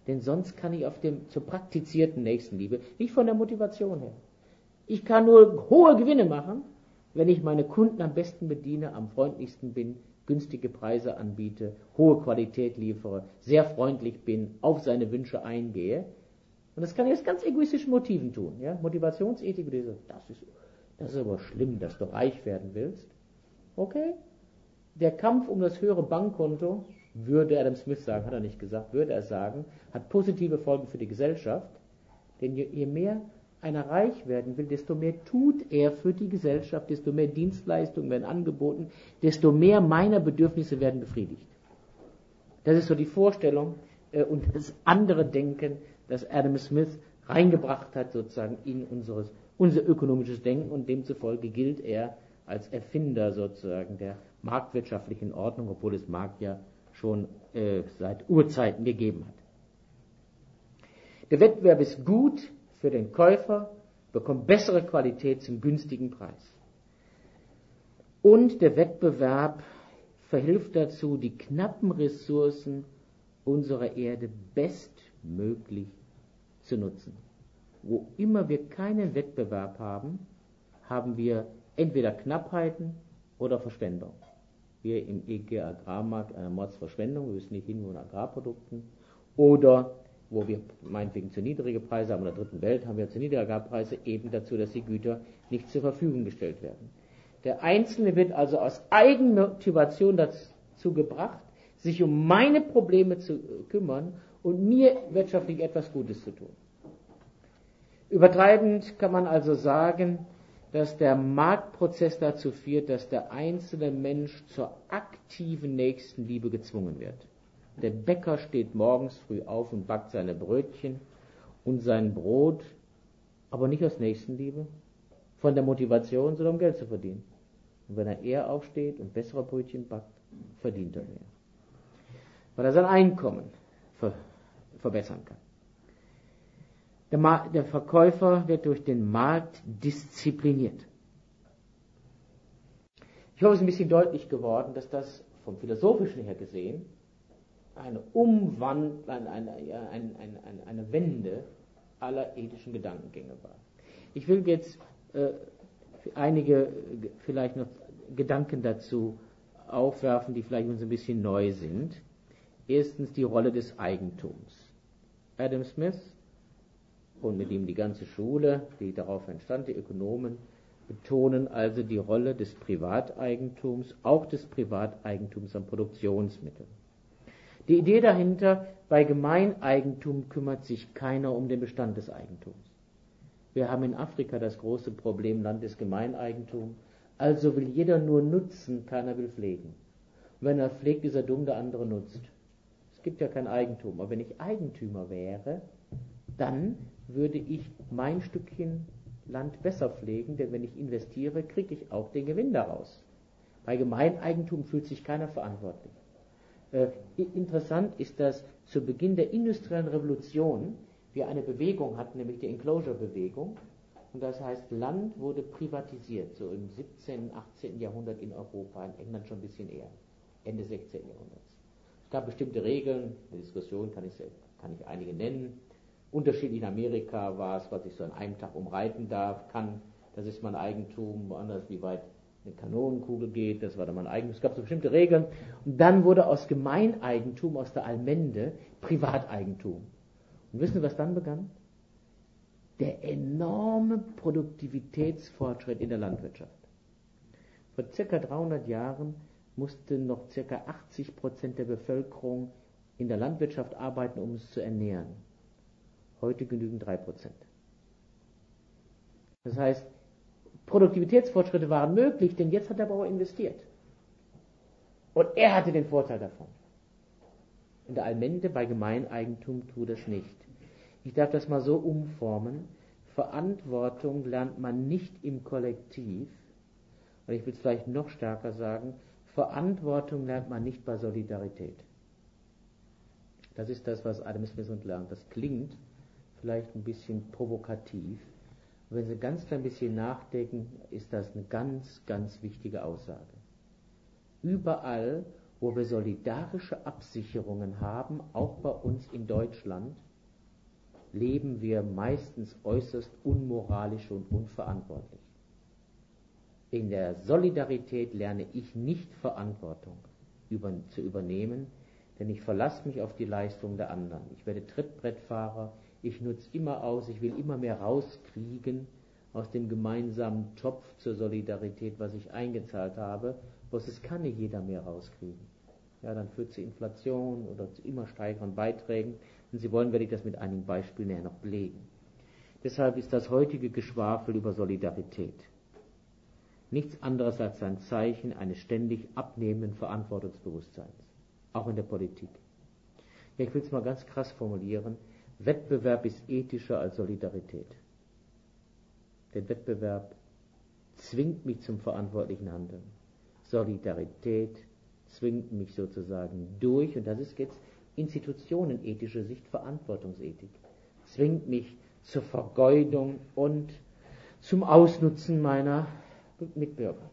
Denn sonst kann ich auf dem zur praktizierten Nächstenliebe, nicht von der Motivation her. Ich kann nur hohe Gewinne machen, wenn ich meine Kunden am besten bediene, am freundlichsten bin, günstige Preise anbiete, hohe Qualität liefere, sehr freundlich bin, auf seine Wünsche eingehe. Und das kann ich aus ganz egoistischen Motiven tun. Ja? Motivationsethik, das ist, das ist aber schlimm, dass du reich werden willst. Okay? Der Kampf um das höhere Bankkonto, würde Adam Smith sagen, hat er nicht gesagt, würde er sagen, hat positive Folgen für die Gesellschaft. Denn je, je mehr einer reich werden will, desto mehr tut er für die Gesellschaft, desto mehr Dienstleistungen werden angeboten, desto mehr meiner Bedürfnisse werden befriedigt. Das ist so die Vorstellung äh, und das andere Denken, das Adam Smith reingebracht hat, sozusagen in unseres, unser ökonomisches Denken, und demzufolge gilt er als Erfinder sozusagen der marktwirtschaftlichen Ordnung, obwohl es Markt ja schon äh, seit Urzeiten gegeben hat. Der Wettbewerb ist gut für den Käufer, bekommt bessere Qualität zum günstigen Preis. Und der Wettbewerb verhilft dazu, die knappen Ressourcen unserer Erde bestmöglich zu nutzen. Wo immer wir keinen Wettbewerb haben, haben wir entweder Knappheiten oder Verschwendung. Wir im E G Agrarmarkt eine Mordsverschwendung, wir wissen nicht hin von Agrarprodukten, oder wo wir meinetwegen zu niedrige Preise haben, in der dritten Welt haben wir zu niedrige Agrarpreise, eben dazu, dass die Güter nicht zur Verfügung gestellt werden. Der Einzelne wird also aus Eigenmotivation dazu gebracht, sich um meine Probleme zu kümmern und mir wirtschaftlich etwas Gutes zu tun. Übertreibend kann man also sagen, dass der Marktprozess dazu führt, dass der einzelne Mensch zur aktiven Nächstenliebe gezwungen wird. Der Bäcker steht morgens früh auf und backt seine Brötchen und sein Brot, aber nicht aus Nächstenliebe, von der Motivation, sondern um Geld zu verdienen. Und wenn er eher aufsteht und bessere Brötchen backt, verdient er mehr. Weil er sein Einkommen ver- verbessern kann. Der, Ma- der Verkäufer wird durch den Markt diszipliniert. Ich hoffe, es ist ein bisschen deutlich geworden, dass das vom Philosophischen her gesehen eine Umwandlung, eine, eine, eine, eine, eine Wende aller ethischen Gedankengänge war. Ich will jetzt äh, einige vielleicht noch Gedanken dazu aufwerfen, die vielleicht uns ein bisschen neu sind. Erstens die Rolle des Eigentums. Adam Smith und mit ihm die ganze Schule, die darauf entstand, die Ökonomen, betonen also die Rolle des Privateigentums, auch des Privateigentums an Produktionsmitteln. Die Idee dahinter, bei Gemeineigentum kümmert sich keiner um den Bestand des Eigentums. Wir haben in Afrika das große Problem Landesgemeineigentum, also will jeder nur nutzen, keiner will pflegen. Und wenn er pflegt, ist er dumm, der andere nutzt. Es gibt ja kein Eigentum, aber wenn ich Eigentümer wäre, dann würde ich mein Stückchen Land besser pflegen, denn wenn ich investiere, kriege ich auch den Gewinn daraus. Bei Gemeineigentum fühlt sich keiner verantwortlich. Äh, interessant ist, dass zu Beginn der industriellen Revolution wir eine Bewegung hatten, nämlich die Enclosure-Bewegung. Und das heißt, Land wurde privatisiert, so im siebzehnten, achtzehnten Jahrhundert in Europa, in England schon ein bisschen eher, Ende sechzehnten Jahrhunderts. Es gab bestimmte Regeln, eine Diskussion kann ich, kann ich einige nennen. Unterschiedlich in Amerika war es, was ich so an einem Tag umreiten darf, kann, das ist mein Eigentum, woanders wie weit eine Kanonenkugel geht, das war dann mein Eigentum. Es gab so bestimmte Regeln. Und dann wurde aus Gemeineigentum, aus der Allmende, Privateigentum. Und wissen Sie, was dann begann? Der enorme Produktivitätsfortschritt in der Landwirtschaft. Vor circa dreihundert Jahren mussten noch circa achtzig Prozent der Bevölkerung in der Landwirtschaft arbeiten, um es zu ernähren. Heute genügen drei Prozent. Das heißt, Produktivitätsfortschritte waren möglich, denn jetzt hat der Bauer investiert. Und er hatte den Vorteil davon. In der Allmende, bei Gemeineigentum, tut es nicht. Ich darf das mal so umformen. Verantwortung lernt man nicht im Kollektiv. Und ich will es vielleicht noch stärker sagen, Verantwortung lernt man nicht bei Solidarität. Das ist das, was Adam Smith lernt. Das klingt vielleicht ein bisschen provokativ. Und wenn Sie ganz klein bisschen nachdenken, ist das eine ganz, ganz wichtige Aussage. Überall, wo wir solidarische Absicherungen haben, auch bei uns in Deutschland, leben wir meistens äußerst unmoralisch und unverantwortlich. In der Solidarität lerne ich nicht Verantwortung über, zu übernehmen, denn ich verlasse mich auf die Leistung der anderen. Ich werde Trittbrettfahrer, ich nutze immer aus, ich will immer mehr rauskriegen aus dem gemeinsamen Topf zur Solidarität, was ich eingezahlt habe, bloß es kann nicht jeder mehr rauskriegen. Ja, dann führt zu Inflation oder zu immer steigeren Beiträgen. Und Sie wollen, werde ich das mit einigen Beispielen näher noch belegen. Deshalb ist das heutige Geschwafel über Solidarität nichts anderes als ein Zeichen eines ständig abnehmenden Verantwortungsbewusstseins, auch in der Politik. Ja, ich will es mal ganz krass formulieren, Wettbewerb ist ethischer als Solidarität. Der Wettbewerb zwingt mich zum verantwortlichen Handeln. Solidarität zwingt mich sozusagen durch, und das ist jetzt institutionenethische Sicht, Verantwortungsethik, zwingt mich zur Vergeudung und zum Ausnutzen meiner Mitbürger.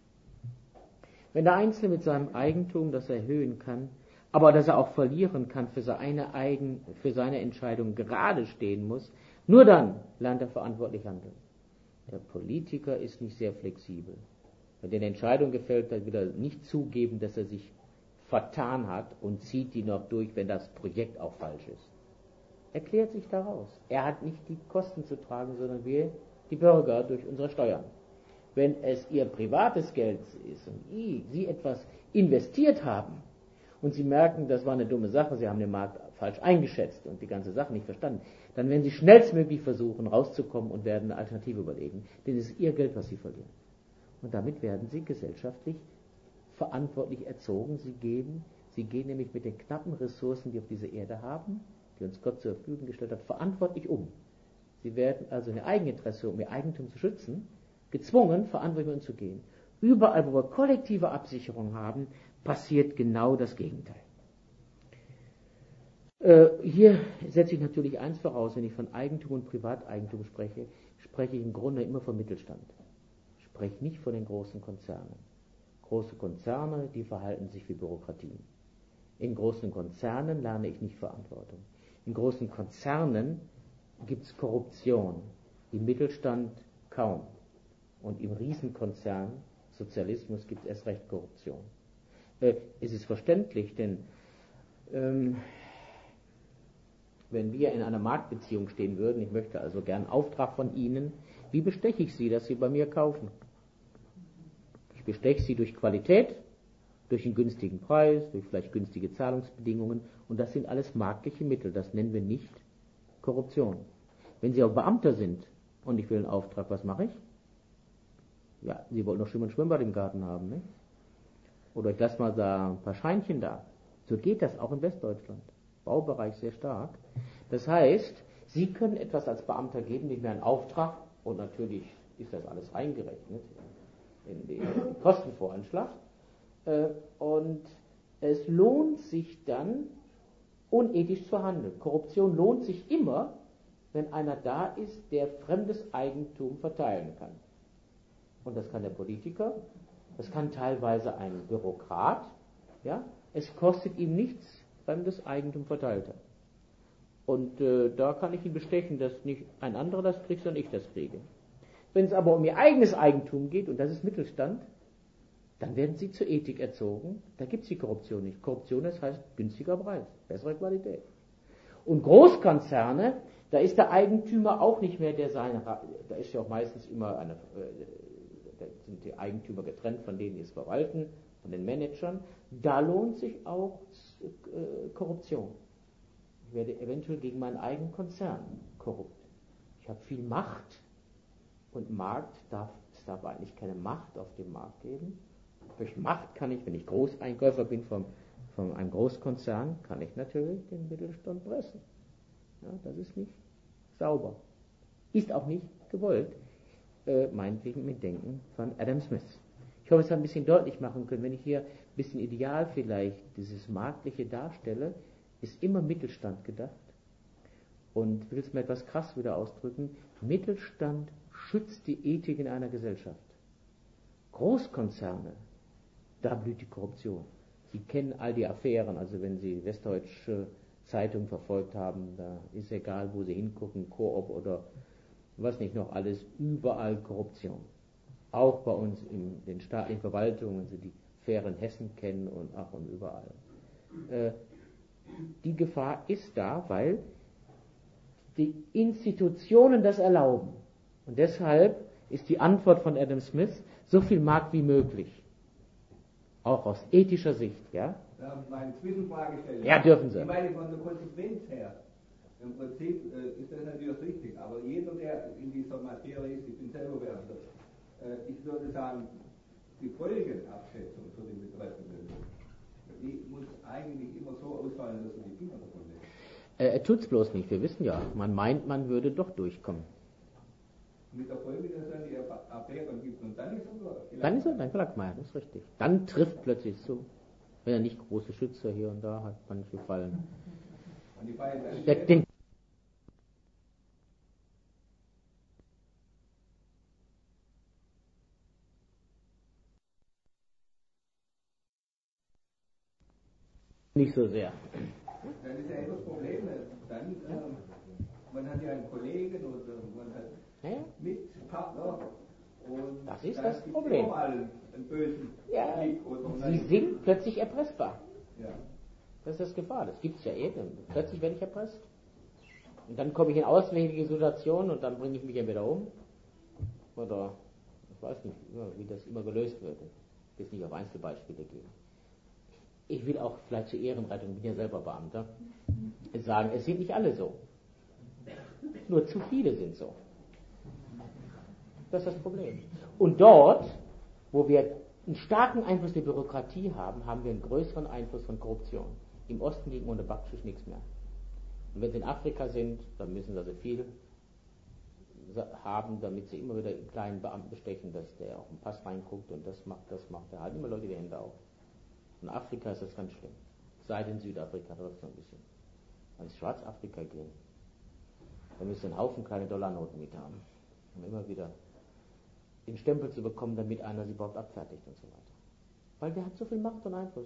Wenn der Einzelne mit seinem Eigentum das erhöhen kann, aber dass er auch verlieren kann, für seine, Eigen, für seine Entscheidung gerade stehen muss, nur dann lernt er verantwortlich handeln. Der Politiker ist nicht sehr flexibel. Wenn er eine Entscheidung gefällt hat, will er nicht zugeben, dass er sich vertan hat und zieht die noch durch, wenn das Projekt auch falsch ist. Er klärt sich daraus. Er hat nicht die Kosten zu tragen, sondern wir, die Bürger, durch unsere Steuern. Wenn es ihr privates Geld ist und sie etwas investiert haben und sie merken, das war eine dumme Sache, sie haben den Markt falsch eingeschätzt und die ganze Sache nicht verstanden, dann werden sie schnellstmöglich versuchen, rauszukommen und werden eine Alternative überlegen. Denn es ist ihr Geld, was sie verlieren. Und damit werden sie gesellschaftlich verantwortlich erzogen. Sie gehen, sie gehen nämlich mit den knappen Ressourcen, die wir auf dieser Erde haben, die uns Gott zur Verfügung gestellt hat, verantwortlich um. Sie werden also in ihr Eigeninteresse, um ihr Eigentum zu schützen, gezwungen, verantwortlich umzugehen. Überall, wo wir kollektive Absicherung haben, passiert genau das Gegenteil. Äh, hier setze ich natürlich eins voraus, wenn ich von Eigentum und Privateigentum spreche, spreche ich im Grunde immer vom Mittelstand. Ich spreche nicht von den großen Konzernen. Große Konzerne, die verhalten sich wie Bürokratien. In großen Konzernen lerne ich nicht Verantwortung. In großen Konzernen gibt es Korruption, im Mittelstand kaum. Und im Riesenkonzern, Sozialismus, gibt es erst recht Korruption. Äh, es ist verständlich, denn ähm, wenn wir in einer Marktbeziehung stehen würden, ich möchte also gern einen Auftrag von Ihnen, wie besteche ich Sie, dass Sie bei mir kaufen? Ich besteche Sie durch Qualität, durch einen günstigen Preis, durch vielleicht günstige Zahlungsbedingungen, und das sind alles marktliche Mittel, das nennen wir nicht Korruption. Wenn Sie aber Beamter sind und ich will einen Auftrag, was mache ich? Ja, Sie wollten doch schon mal ein Schwimmbad im Garten haben, nicht? Oder ich lasse mal da ein paar Scheinchen da. So geht das auch in Westdeutschland. Baubereich sehr stark. Das heißt, Sie können etwas als Beamter geben, nicht mehr einen Auftrag, und natürlich ist das alles reingerechnet in den Kostenvoranschlag. Und es lohnt sich dann, unethisch zu handeln. Korruption lohnt sich immer, wenn einer da ist, der fremdes Eigentum verteilen kann. Und das kann der Politiker, das kann teilweise ein Bürokrat, ja, es kostet ihm nichts, fremdes Eigentum verteilt hat. Und äh, da kann ich ihn bestechen, dass nicht ein anderer das kriegt, sondern ich das kriege. Wenn es aber um ihr eigenes Eigentum geht, und das ist Mittelstand, dann werden sie zur Ethik erzogen, da gibt es die Korruption nicht. Korruption, das heißt günstiger Preis, bessere Qualität. Und Großkonzerne, da ist der Eigentümer auch nicht mehr der seine, da ist ja auch meistens immer eine, da sind die Eigentümer getrennt von denen, die es verwalten, von den Managern. Da lohnt sich auch Korruption. Ich werde eventuell gegen meinen eigenen Konzern korrupt. Ich habe viel Macht, und Markt darf, es darf eigentlich keine Macht auf dem Markt geben. Durch Macht kann ich, wenn ich Großeinkäufer bin von, von einem Großkonzern, kann ich natürlich den Mittelstand pressen. Ja, das ist nicht sauber. Ist auch nicht gewollt. Äh, meinetwegen mit Denken von Adam Smith. Ich hoffe, es hat ein bisschen deutlich machen können, wenn ich hier ein bisschen ideal vielleicht dieses Marktliche darstelle, ist immer Mittelstand gedacht. Und ich will es mal etwas krass wieder ausdrücken, Mittelstand schützt die Ethik in einer Gesellschaft. Großkonzerne, da blüht die Korruption. Sie kennen all die Affären, also wenn Sie Westdeutsche Zeitung verfolgt haben, da ist egal, wo Sie hingucken, Coop oder was nicht noch alles, überall Korruption. Auch bei uns in den staatlichen Verwaltungen, wenn Sie die Affären Hessen kennen und auch und überall. Äh, die Gefahr ist da, weil die Institutionen das erlauben. Und deshalb ist die Antwort von Adam Smith so viel Markt wie möglich. Auch aus ethischer Sicht, ja? Darf ich mal eine Zwischenfrage stellen? Ja, dürfen Sie. Ich meine, von der Konsequenz her, im Prinzip äh, ist das natürlich richtig, aber jeder, der in dieser Materie ist, ich bin selber Wärter, äh, ich würde sagen, die Folgenabschätzung für den Betreffenden, die muss eigentlich immer so ausfallen, dass er die Finger davon lässt. Äh, er tut's bloß nicht, wir wissen ja, man meint, man würde doch durchkommen. Mit der Folge, dass es dann die Affären gibt und dann ist er Dann ist er, dann Verlagsmeier, das ist richtig. Dann trifft plötzlich so, wenn er nicht große Schützer hier und da hat, manche fallen. Und die beiden Der, den nicht so sehr. Dann ist ja immer das Problem, dann, ähm, man hat ja einen Kollegen oder man hat Ja? Mitpartner und Das ist dann das gibt's Problem. immer mal einen bösen Ja, Blick oder Sie nein. sind plötzlich erpressbar. Ja. Das ist das Gefahr, das gibt es ja eben. Plötzlich werde ich erpresst. Und dann komme ich in auswegige Situationen und dann bringe ich mich entweder um. Oder, ich weiß nicht, wie das immer gelöst wird. Ich will jetzt nicht auf Einzelbeispiele gehen. Ich will auch vielleicht zur Ehrenrettung, ich bin ja selber Beamter, sagen, es sind nicht alle so. Nur zu viele sind so. Das ist das Problem. Und dort, wo wir einen starken Einfluss der Bürokratie haben, haben wir einen größeren Einfluss von Korruption. Im Osten ging ohne Backfisch nichts mehr. Und wenn sie in Afrika sind, dann müssen sie also viel haben, damit sie immer wieder einen kleinen Beamten bestechen, dass der auch im Pass reinguckt und das macht, das macht. Da halten immer Leute die Hände auf. In Afrika ist das ganz schlimm. Sei denn Südafrika, da läuft es noch ein bisschen. Wenn ins Schwarzafrika gehen, dann müssen sie einen Haufen kleine Dollarnoten mit haben, um immer wieder den Stempel zu bekommen, damit einer sie überhaupt abfertigt und so weiter. Weil der hat so viel Macht und Einfluss.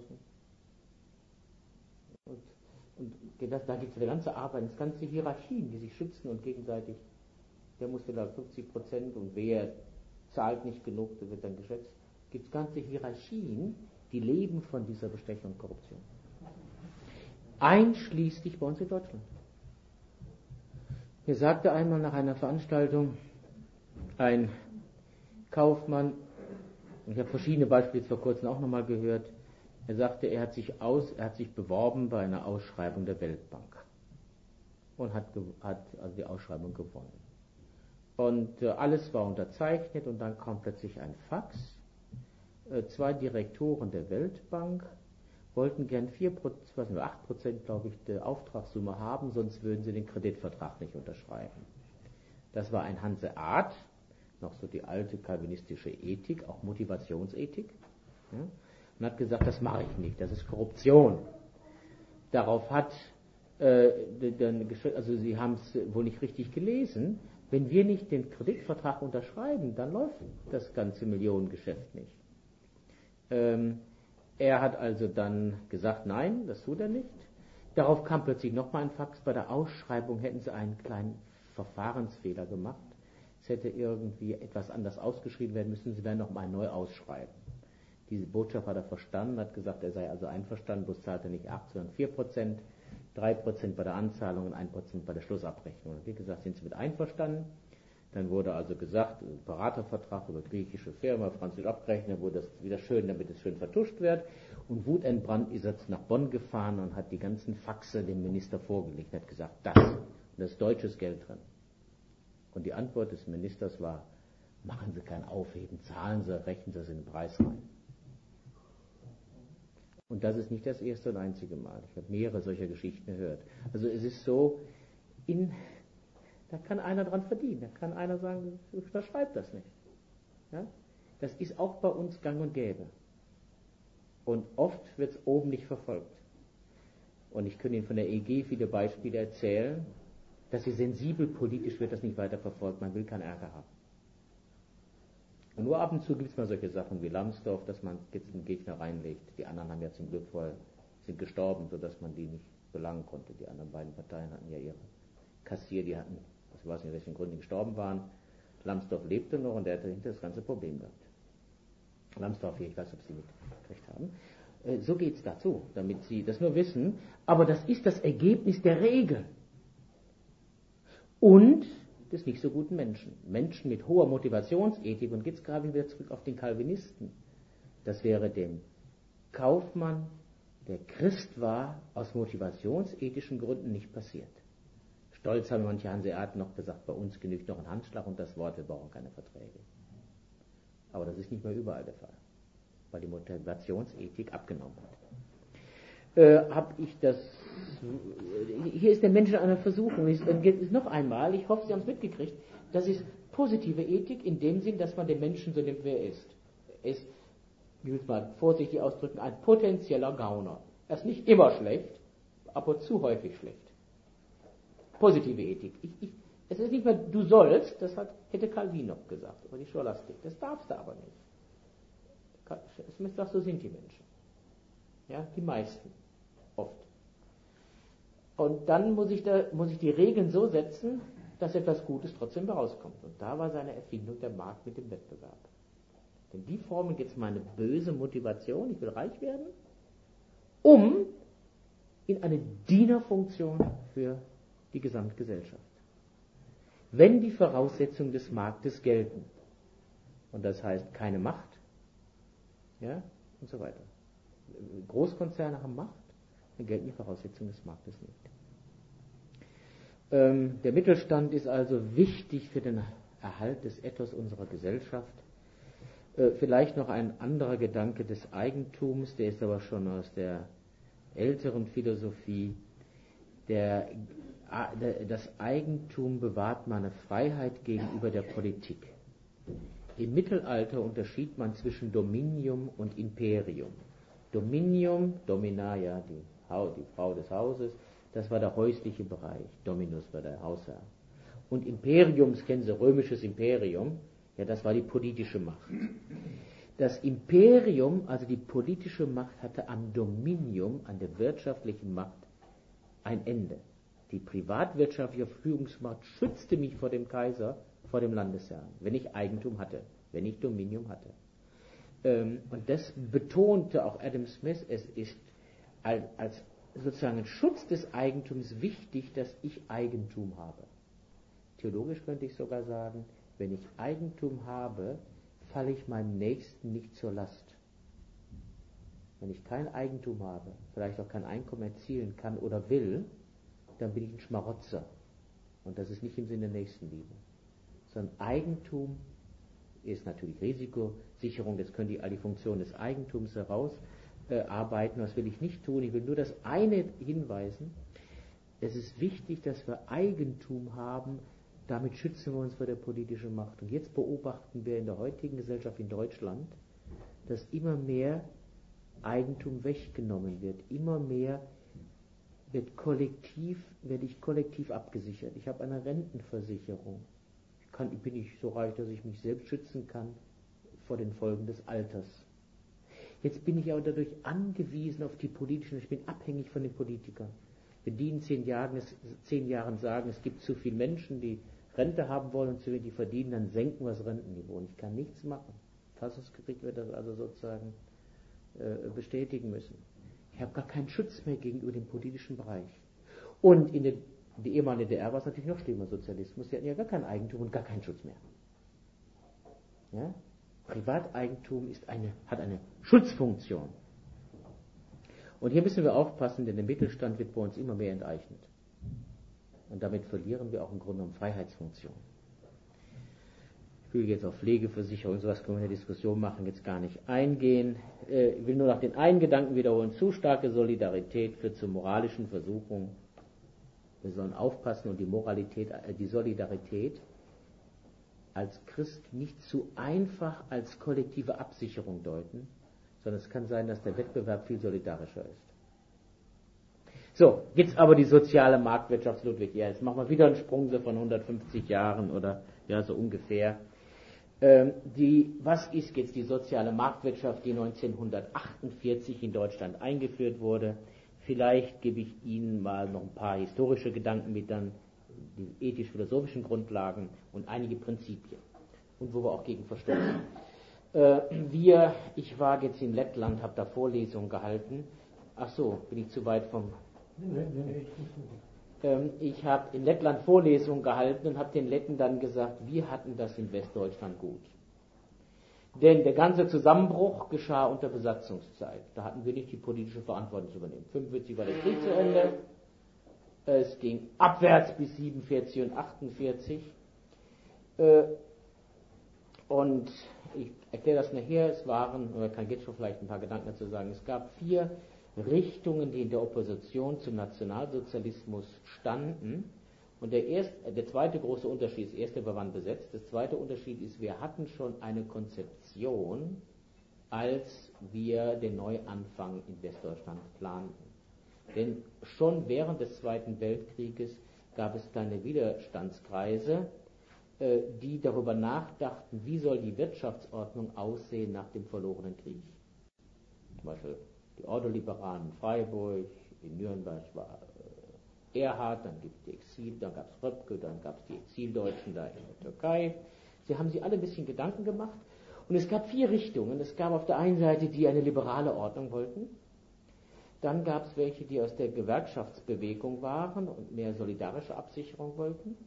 Und, und das, da gibt es eine ganze Arbeit, eine ganze Hierarchien, die sich schützen und gegenseitig, der muss wieder fünfzig Prozent und wer zahlt nicht genug, der wird dann geschätzt. Es gibt ganze Hierarchien, die leben von dieser Bestechung und Korruption. Einschließlich bei uns in Deutschland. Mir sagte einmal nach einer Veranstaltung ein Kaufmann, ich habe verschiedene Beispiele vor kurzem auch nochmal gehört, er sagte, er hat sich aus, er hat sich beworben bei einer Ausschreibung der Weltbank und hat, hat also die Ausschreibung gewonnen. Und äh, alles war unterzeichnet und dann kam plötzlich ein Fax. Äh, zwei Direktoren der Weltbank wollten gern vier Prozent, acht Prozent, glaube ich, der Auftragssumme haben, sonst würden sie den Kreditvertrag nicht unterschreiben. Das war ein Hanseat, noch so die alte calvinistische Ethik, auch Motivationsethik. Ja, und hat gesagt, das mache ich nicht, das ist Korruption. Darauf hat, äh, dann, also sie haben es wohl nicht richtig gelesen, wenn wir nicht den Kreditvertrag unterschreiben, dann läuft das ganze Millionengeschäft nicht. Ähm, er hat also dann gesagt, nein, das tut er nicht. Darauf kam plötzlich nochmal ein Fax, bei der Ausschreibung hätten sie einen kleinen Verfahrensfehler gemacht. Es hätte irgendwie etwas anders ausgeschrieben werden müssen, sie werden nochmal neu ausschreiben. Diese Botschaft hat er verstanden, hat gesagt, er sei also einverstanden, bloß zahlt er nicht acht, sondern vier Prozent, drei Prozent bei der Anzahlung und ein Prozent bei der Schlussabrechnung. Und wie gesagt, sind sie mit einverstanden. Dann wurde also gesagt, ein Beratervertrag über griechische Firma, französisch abgerechnet, wurde das wieder schön, damit es schön vertuscht wird. Und wutentbrannt ist er nach Bonn gefahren und hat die ganzen Faxe dem Minister vorgelegt und hat gesagt, das, und da ist deutsches Geld drin. Und die Antwort des Ministers war, machen Sie kein Aufheben, zahlen Sie, rechnen Sie es in den Preis rein. Und das ist nicht das erste und einzige Mal. Ich habe mehrere solcher Geschichten gehört. Also es ist so, in, da kann einer dran verdienen. Da kann einer sagen, ich unterschreibe das nicht. Ja? Das ist auch bei uns gang und gäbe. Und oft wird es oben nicht verfolgt. Und ich könnte Ihnen von der E G viele Beispiele erzählen, dass sie sensibel politisch wird das nicht weiter verfolgt. Man will keinen Ärger haben. Und nur ab und zu gibt es mal solche Sachen wie Lambsdorff, dass man jetzt einen Gegner reinlegt. Die anderen haben ja zum Glück vorher sind gestorben, sodass man die nicht belangen konnte. Die anderen beiden Parteien hatten ja ihre Kassier, die hatten, ich weiß nicht, aus welchen Gründen die gestorben waren. Lambsdorff lebte noch und der hatte hinter das ganze Problem gehabt. Lambsdorff, ich weiß nicht, ob Sie mitgekriegt haben. Äh, so geht es dazu, damit Sie das nur wissen. Aber das ist das Ergebnis der Regel. Und des nicht so guten Menschen. Menschen mit hoher Motivationsethik, und jetzt graben wir zurück auf den Calvinisten. Das wäre dem Kaufmann, der Christ war, aus motivationsethischen Gründen nicht passiert. Stolz haben manche Hanseaten noch gesagt, bei uns genügt noch ein Handschlag und das Wort, wir brauchen keine Verträge. Aber das ist nicht mehr überall der Fall, weil die Motivationsethik abgenommen hat. Äh, habe ich das, hier ist der Mensch in einer Versuchung, ist, ist noch einmal, ich hoffe, Sie haben es mitgekriegt, das ist positive Ethik in dem Sinn, dass man den Menschen so nimmt, wer er ist. Er ist, ich will es mal vorsichtig ausdrücken, ein potenzieller Gauner. Er ist nicht immer schlecht, aber zu häufig schlecht. Positive Ethik. Ich, ich, es ist nicht mehr, du sollst, das hat, hätte Calvin noch gesagt, über die Scholastik. Das darfst du aber nicht. Es müsste auch so sind die Menschen. Ja, die meisten. Oft. Und dann muss ich, da, muss ich die Regeln so setzen, dass etwas Gutes trotzdem herauskommt. Und da war seine Erfindung der Markt mit dem Wettbewerb. Denn die formen jetzt meine böse Motivation, ich will reich werden, um in eine Dienerfunktion für die Gesamtgesellschaft. Wenn die Voraussetzungen des Marktes gelten, und das heißt keine Macht, ja, und so weiter. Großkonzerne haben Macht, dann gelten die Voraussetzungen des Marktes nicht. Ähm, der Mittelstand ist also wichtig für den Erhalt des Ethos unserer Gesellschaft. Äh, vielleicht noch ein anderer Gedanke des Eigentums, der ist aber schon aus der älteren Philosophie. Der, der, das Eigentum bewahrt meine Freiheit gegenüber der Politik. Im Mittelalter unterschied man zwischen Dominium und Imperium. Dominium, Domina, ja, die, die Frau des Hauses, das war der häusliche Bereich. Dominus war der Hausherr. Und Imperium, das kennen Sie, römisches Imperium, ja, das war die politische Macht. Das Imperium, also die politische Macht, hatte am Dominium, an der wirtschaftlichen Macht, ein Ende. Die privatwirtschaftliche Führungsmacht schützte mich vor dem Kaiser, vor dem Landesherrn, wenn ich Eigentum hatte, wenn ich Dominium hatte. Ähm, und das betonte auch Adam Smith, es ist als, als sozusagen Schutz des Eigentums wichtig, dass ich Eigentum habe. Theologisch könnte ich sogar sagen, wenn ich Eigentum habe, falle ich meinem Nächsten nicht zur Last. Wenn ich kein Eigentum habe, vielleicht auch kein Einkommen erzielen kann oder will, dann bin ich ein Schmarotzer. Und das ist nicht im Sinne der Nächstenliebe. Sondern Eigentum ist natürlich Risikosicherung, jetzt können die all die Funktionen des Eigentums herausarbeiten, äh, das will ich nicht tun, ich will nur das eine hinweisen, es ist wichtig, dass wir Eigentum haben, damit schützen wir uns vor der politischen Macht. Und jetzt beobachten wir in der heutigen Gesellschaft in Deutschland, dass immer mehr Eigentum weggenommen wird, immer mehr wird kollektiv, werde ich kollektiv abgesichert. Ich habe eine Rentenversicherung. Ich kann, bin ich so reich, dass ich mich selbst schützen kann vor den Folgen des Alters. Jetzt bin ich aber dadurch angewiesen auf die politischen, ich bin abhängig von den Politikern. Wenn die in zehn Jahren, zehn Jahren sagen, es gibt zu viele Menschen, die Rente haben wollen und zu wenig verdienen, dann senken wir das Rentenniveau. Und ich kann nichts machen. Verfassungsgericht wird das also sozusagen äh, bestätigen müssen. Ich habe gar keinen Schutz mehr gegenüber dem politischen Bereich. Und in der die ehemalige D D R war es natürlich noch schlimmer, Sozialismus. Die hatten ja gar kein Eigentum und gar keinen Schutz mehr. Ja? Privateigentum ist eine, hat eine Schutzfunktion. Und hier müssen wir aufpassen, denn der Mittelstand wird bei uns immer mehr enteignet. Und damit verlieren wir auch im Grunde genommen Freiheitsfunktion. Ich will jetzt auf Pflegeversicherung, sowas können wir in der Diskussion machen, jetzt gar nicht eingehen. Ich will nur noch den einen Gedanken wiederholen. Zu starke Solidarität führt zur moralischen Versuchung. Wir sollen aufpassen und die Moralität, die Solidarität als Christ nicht zu einfach als kollektive Absicherung deuten, sondern es kann sein, dass der Wettbewerb viel solidarischer ist. So, jetzt aber die soziale Marktwirtschaft, Ludwig. Ja, jetzt machen wir wieder einen Sprung so von hundertfünfzig Jahren oder ja, so ungefähr. Ähm, die, was ist jetzt die soziale Marktwirtschaft, die neunzehnhundertachtundvierzig in Deutschland eingeführt wurde? Vielleicht gebe ich Ihnen mal noch ein paar historische Gedanken mit, dann die ethisch-philosophischen Grundlagen und einige Prinzipien. Und wo wir auch gegen verstoßen. Äh, wir, ich war jetzt in Lettland, habe da Vorlesungen gehalten. Ach so, bin ich zu weit vom... Nee, nee, nee, ich muss nicht. Ähm, ich habe in Lettland Vorlesungen gehalten und habe den Letten dann gesagt, wir hatten das in Westdeutschland gut. Denn der ganze Zusammenbruch geschah unter Besatzungszeit. Da hatten wir nicht die politische Verantwortung zu übernehmen. fünfundvierzig war der Krieg zu Ende. Es ging abwärts bis siebenundvierzig und achtundvierzig. Äh, und ich erkläre das nachher, es waren, oder kann jetzt schon vielleicht ein paar Gedanken dazu sagen, es gab vier Richtungen, die in der Opposition zum Nationalsozialismus standen. Und der, erste, der zweite große Unterschied, das erste, wir waren besetzt, das zweite Unterschied ist, wir hatten schon eine Konzeption, als wir den Neuanfang in Westdeutschland planten. Denn schon während des Zweiten Weltkrieges gab es kleine Widerstandskreise, die darüber nachdachten, wie soll die Wirtschaftsordnung aussehen nach dem verlorenen Krieg. Zum Beispiel die Ordoliberalen in Freiburg, in Nürnberg war äh, Erhard, dann gibt es die Exil, dann gab es Röpke, dann gab es die Exildeutschen da in der Türkei. Sie haben sich alle ein bisschen Gedanken gemacht. Und es gab vier Richtungen. Es gab auf der einen Seite, die eine liberale Ordnung wollten. Dann gab es welche, die aus der Gewerkschaftsbewegung waren und mehr solidarische Absicherung wollten.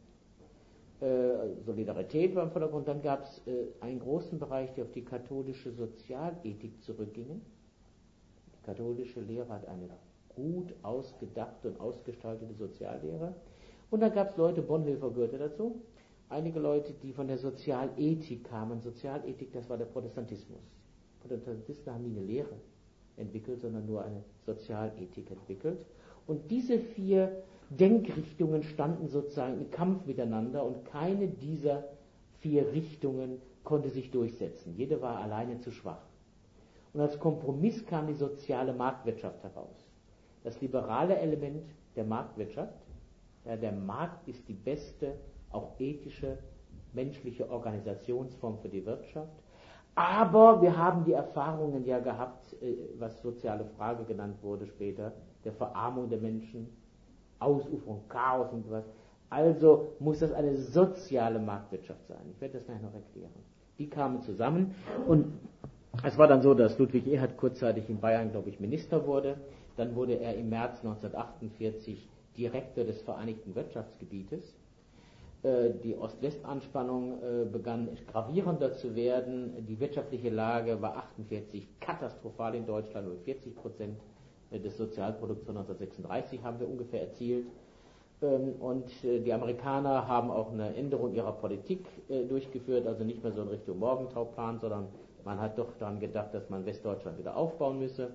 Solidarität war im Vordergrund. Dann gab es äh, einen großen Bereich, der auf die katholische Sozialethik zurückging. Die katholische Lehre hat eine gut ausgedachte und ausgestaltete Soziallehre. Und dann gab es Leute, Bonhoeffer gehörte dazu, einige Leute, die von der Sozialethik kamen. Sozialethik, das war der Protestantismus. Protestantisten haben nie eine Lehre entwickelt, sondern nur eine Sozialethik entwickelt. Und diese vier Denkrichtungen standen sozusagen im Kampf miteinander und keine dieser vier Richtungen konnte sich durchsetzen. Jede war alleine zu schwach. Und als Kompromiss kam die soziale Marktwirtschaft heraus. Das liberale Element der Marktwirtschaft, ja, der Markt ist die beste, auch ethische, menschliche Organisationsform für die Wirtschaft. Aber wir haben die Erfahrungen ja gehabt, was soziale Frage genannt wurde später, der Verarmung der Menschen, Ausuferung, Chaos und sowas. Also muss das eine soziale Marktwirtschaft sein. Ich werde das nachher noch erklären. Die kamen zusammen und es war dann so, dass Ludwig Erhard kurzzeitig in Bayern, glaube ich, Minister wurde. Dann wurde er im März neunzehnhundertachtundvierzig Direktor des Vereinigten Wirtschaftsgebietes. Die Ost-West-Anspannung begann gravierender zu werden. Die wirtschaftliche Lage war achtundvierzig katastrophal in Deutschland, nur vierzig Prozent des Sozialprodukts von neunzehnhundertsechsunddreißig haben wir ungefähr erzielt. Und die Amerikaner haben auch eine Änderung ihrer Politik durchgeführt, also nicht mehr so in Richtung Morgenthau-Plan, sondern man hat doch daran gedacht, dass man Westdeutschland wieder aufbauen müsse.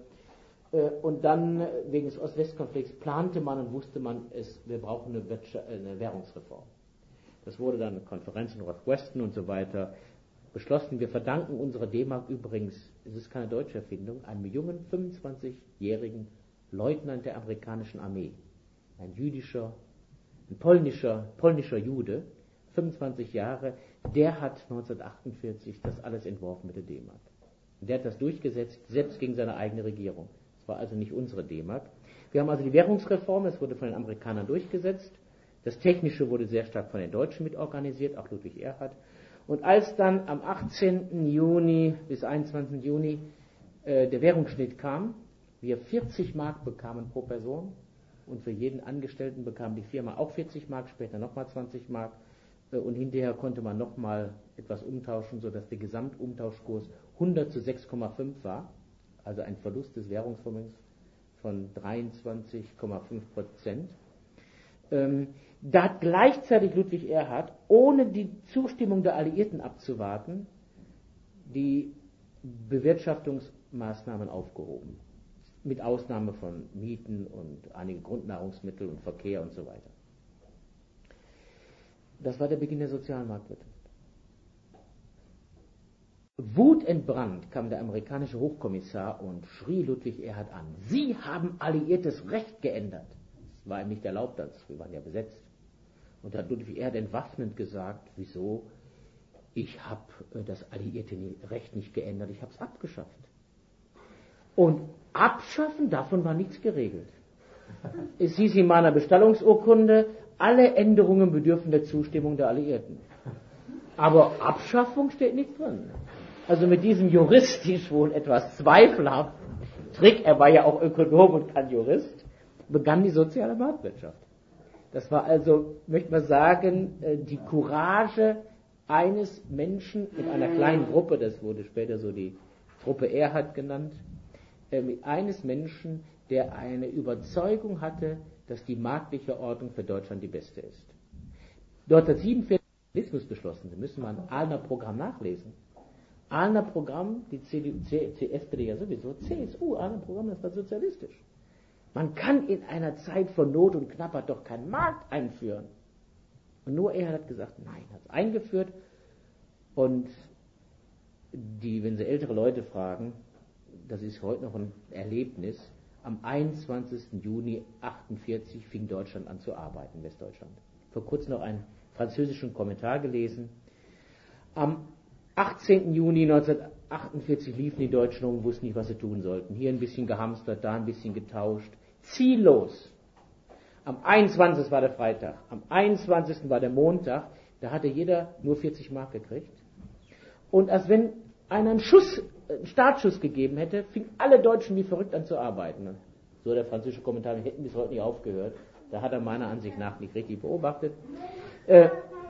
Und dann, wegen des Ost-West-Konflikts, plante man und wusste man, es, wir brauchen eine, Wirtschaft, eine Währungsreform. Das wurde dann in Konferenzen in Northwestern und so weiter beschlossen. Wir verdanken unsere D-Mark übrigens, es ist keine deutsche Erfindung, einem jungen fünfundzwanzigjährigen Leutnant der amerikanischen Armee. Ein jüdischer, ein polnischer, polnischer Jude, fünfundzwanzig Jahre, der hat neunzehnhundertachtundvierzig das alles entworfen mit der D-Mark. Und der hat das durchgesetzt, selbst gegen seine eigene Regierung. Es war also nicht unsere D-Mark. Wir haben also die Währungsreform, das wurde von den Amerikanern durchgesetzt. Das Technische wurde sehr stark von den Deutschen mitorganisiert, auch Ludwig Erhard. Und als dann am achtzehnten Juni bis einundzwanzigsten Juni äh, der Währungsschnitt kam, wir vierzig Mark bekamen pro Person und für jeden Angestellten bekam die Firma auch vierzig Mark, später nochmal zwanzig Mark äh, und hinterher konnte man nochmal etwas umtauschen, sodass der Gesamtumtauschkurs hundert zu sechs Komma fünf war, also ein Verlust des Währungsvermögens von dreiundzwanzig Komma fünf Prozent. Ähm, da hat gleichzeitig Ludwig Erhard, ohne die Zustimmung der Alliierten abzuwarten, die Bewirtschaftungsmaßnahmen aufgehoben. Mit Ausnahme von Mieten und einigen Grundnahrungsmittel und Verkehr und so weiter. Das war der Beginn der Sozialmarktwirtschaft. Wutentbrannt kam der amerikanische Hochkommissar und schrie Ludwig Erhard an. Sie haben alliiertes Recht geändert. Das war ihm nicht erlaubt, als wir waren ja besetzt. Und da hat Ludwig Erhard entwaffnend gesagt, wieso? ich habe das alliierte Recht nicht geändert, ich habe es abgeschafft. Und abschaffen, davon war nichts geregelt. Es hieß in meiner Bestallungsurkunde, alle Änderungen bedürfen der Zustimmung der Alliierten. Aber Abschaffung steht nicht drin. Also mit diesem juristisch wohl etwas zweifelhaften Trick, er war ja auch Ökonom und kein Jurist, begann die soziale Marktwirtschaft. Das war also, möchte man sagen, die Courage eines Menschen mit einer kleinen Gruppe, das wurde später so die Truppe Erhard genannt, eines Menschen, der eine Überzeugung hatte, dass die marktliche Ordnung für Deutschland die beste ist. neunzehnhundertsiebenundvierzig Sozialismus beschlossen, Sie müssen mal ein Ahlner Programm nachlesen. Ahlner Programm, die C D U, C S P D ja sowieso, C S U, Ahlner Programm, das war sozialistisch. Man kann in einer Zeit von Not und Knappheit doch keinen Markt einführen. Und nur er hat gesagt, nein, hat es eingeführt. Und die, wenn Sie ältere Leute fragen, das ist heute noch ein Erlebnis, am einundzwanzigsten Juni achtundvierzig fing Deutschland an zu arbeiten, Westdeutschland. Vor kurzem noch einen französischen Kommentar gelesen. Am achtzehnten Juni neunzehnhundertachtundvierzig liefen die Deutschen um und wussten nicht, was sie tun sollten. Hier ein bisschen gehamstert, da ein bisschen getauscht. Ziellos. Am einundzwanzigsten war der Freitag, am einundzwanzigsten war der Montag, da hatte jeder nur vierzig Mark gekriegt. Und als wenn einer einen Schuss, einen Startschuss gegeben hätte, fingen alle Deutschen wie verrückt an zu arbeiten. So der französische Kommentar, wir hätten bis heute nicht aufgehört. Da hat er meiner Ansicht nach nicht richtig beobachtet. Äh,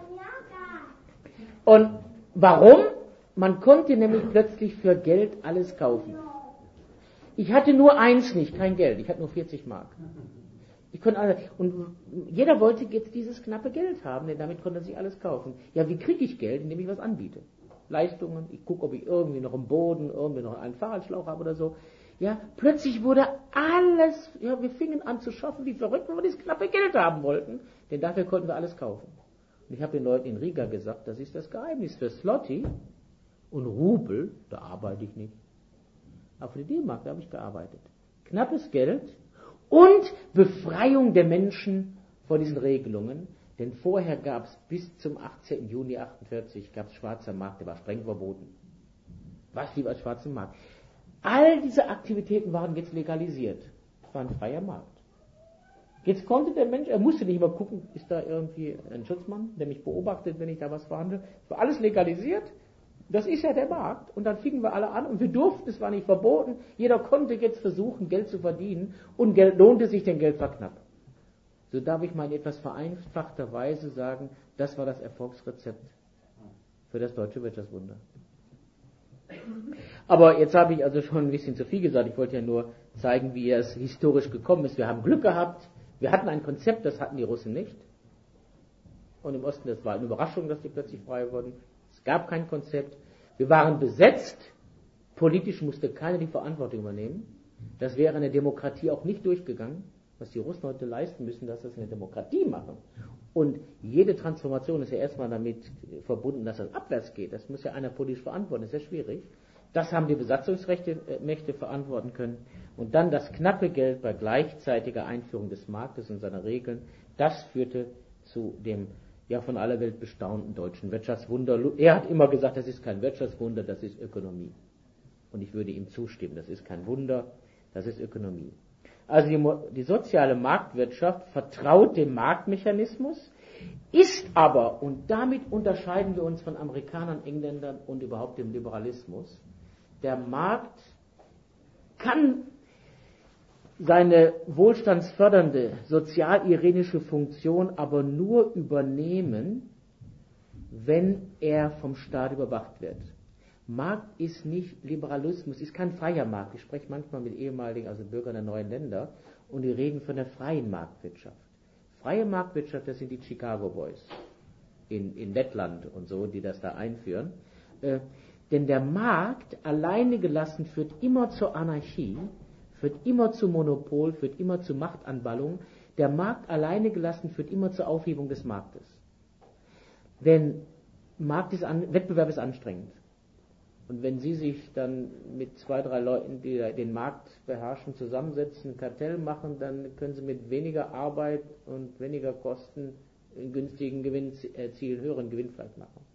und warum? Man konnte nämlich plötzlich für Geld alles kaufen. Ich hatte nur eins nicht, kein Geld. Ich hatte nur vierzig Mark. Ich konnte alle, und jeder wollte jetzt dieses knappe Geld haben, denn damit konnte er sich alles kaufen. Ja, wie kriege ich Geld? Indem ich was anbiete. Leistungen, ich gucke, ob ich irgendwie noch im Boden, irgendwie noch einen Fahrradschlauch habe oder so. Ja, plötzlich wurde alles, ja, wir fingen an zu schaffen, wie verrückt, weil wir dieses knappe Geld haben wollten, denn dafür konnten wir alles kaufen. Und ich habe den Leuten in Riga gesagt, das ist das Geheimnis für Zloty und Rubel, da arbeite ich nicht. Aber für die D-Mark, da habe ich gearbeitet. Knappes Geld und Befreiung der Menschen vor diesen Regelungen, denn vorher gab es bis zum achtzehnten Juni achtundvierzig gab es schwarzer Markt, der war streng verboten. Was lief als schwarzer Markt? All diese Aktivitäten waren jetzt legalisiert. Es war ein freier Markt. Jetzt konnte der Mensch, er musste nicht mal gucken, ist da irgendwie ein Schutzmann, der mich beobachtet, wenn ich da was verhandle. Es war alles legalisiert. Das ist ja der Markt. Und dann fingen wir alle an und wir durften, es war nicht verboten. Jeder konnte jetzt versuchen, Geld zu verdienen und Geld lohnte sich, denn Geld war knapp. So darf ich mal in etwas vereinfachter Weise sagen, das war das Erfolgsrezept für das deutsche Wirtschaftswunder. Aber jetzt habe ich also schon ein bisschen zu viel gesagt. Ich wollte ja nur zeigen, wie es historisch gekommen ist. Wir haben Glück gehabt. Wir hatten ein Konzept, das hatten die Russen nicht. Und im Osten, das war eine Überraschung, dass die plötzlich frei wurden. Es gab kein Konzept. Wir waren besetzt. Politisch musste keiner die Verantwortung übernehmen. Das wäre in der Demokratie auch nicht durchgegangen. Was die Russen heute leisten müssen, dass das eine Demokratie machen. Und jede Transformation ist ja erstmal damit verbunden, dass das abwärts geht. Das muss ja einer politisch verantworten. Das ist sehr schwierig. Das haben die Besatzungsmächte verantworten können. Und dann das knappe Geld bei gleichzeitiger Einführung des Marktes und seiner Regeln, das führte zu dem ja von aller Welt bestaunten deutschen Wirtschaftswunder. Er hat immer gesagt, das ist kein Wirtschaftswunder, das ist Ökonomie. Und ich würde ihm zustimmen, das ist kein Wunder, das ist Ökonomie. Also die, die soziale Marktwirtschaft vertraut dem Marktmechanismus, ist aber, und damit unterscheiden wir uns von Amerikanern, Engländern und überhaupt dem Liberalismus, der Markt kann seine wohlstandsfördernde, sozial-irenische Funktion aber nur übernehmen, wenn er vom Staat überwacht wird. Markt ist nicht Liberalismus, ist kein freier Markt. Ich spreche manchmal mit ehemaligen, also Bürgern der neuen Länder, und die reden von der freien Marktwirtschaft. Freie Marktwirtschaft, das sind die Chicago Boys in, in Lettland und so, die das da einführen. Äh, denn der Markt alleine gelassen führt immer zur Anarchie, führt immer zu Monopol, führt immer zu Machtanballung. Der Markt alleine gelassen führt immer zur Aufhebung des Marktes. Denn Markt ist an, Wettbewerb ist anstrengend. Und wenn Sie sich dann mit zwei, drei Leuten, die den Markt beherrschen, zusammensetzen, ein Kartell machen, dann können Sie mit weniger Arbeit und weniger Kosten einen günstigen Gewinn erzielen, höheren Gewinn vielleicht machen.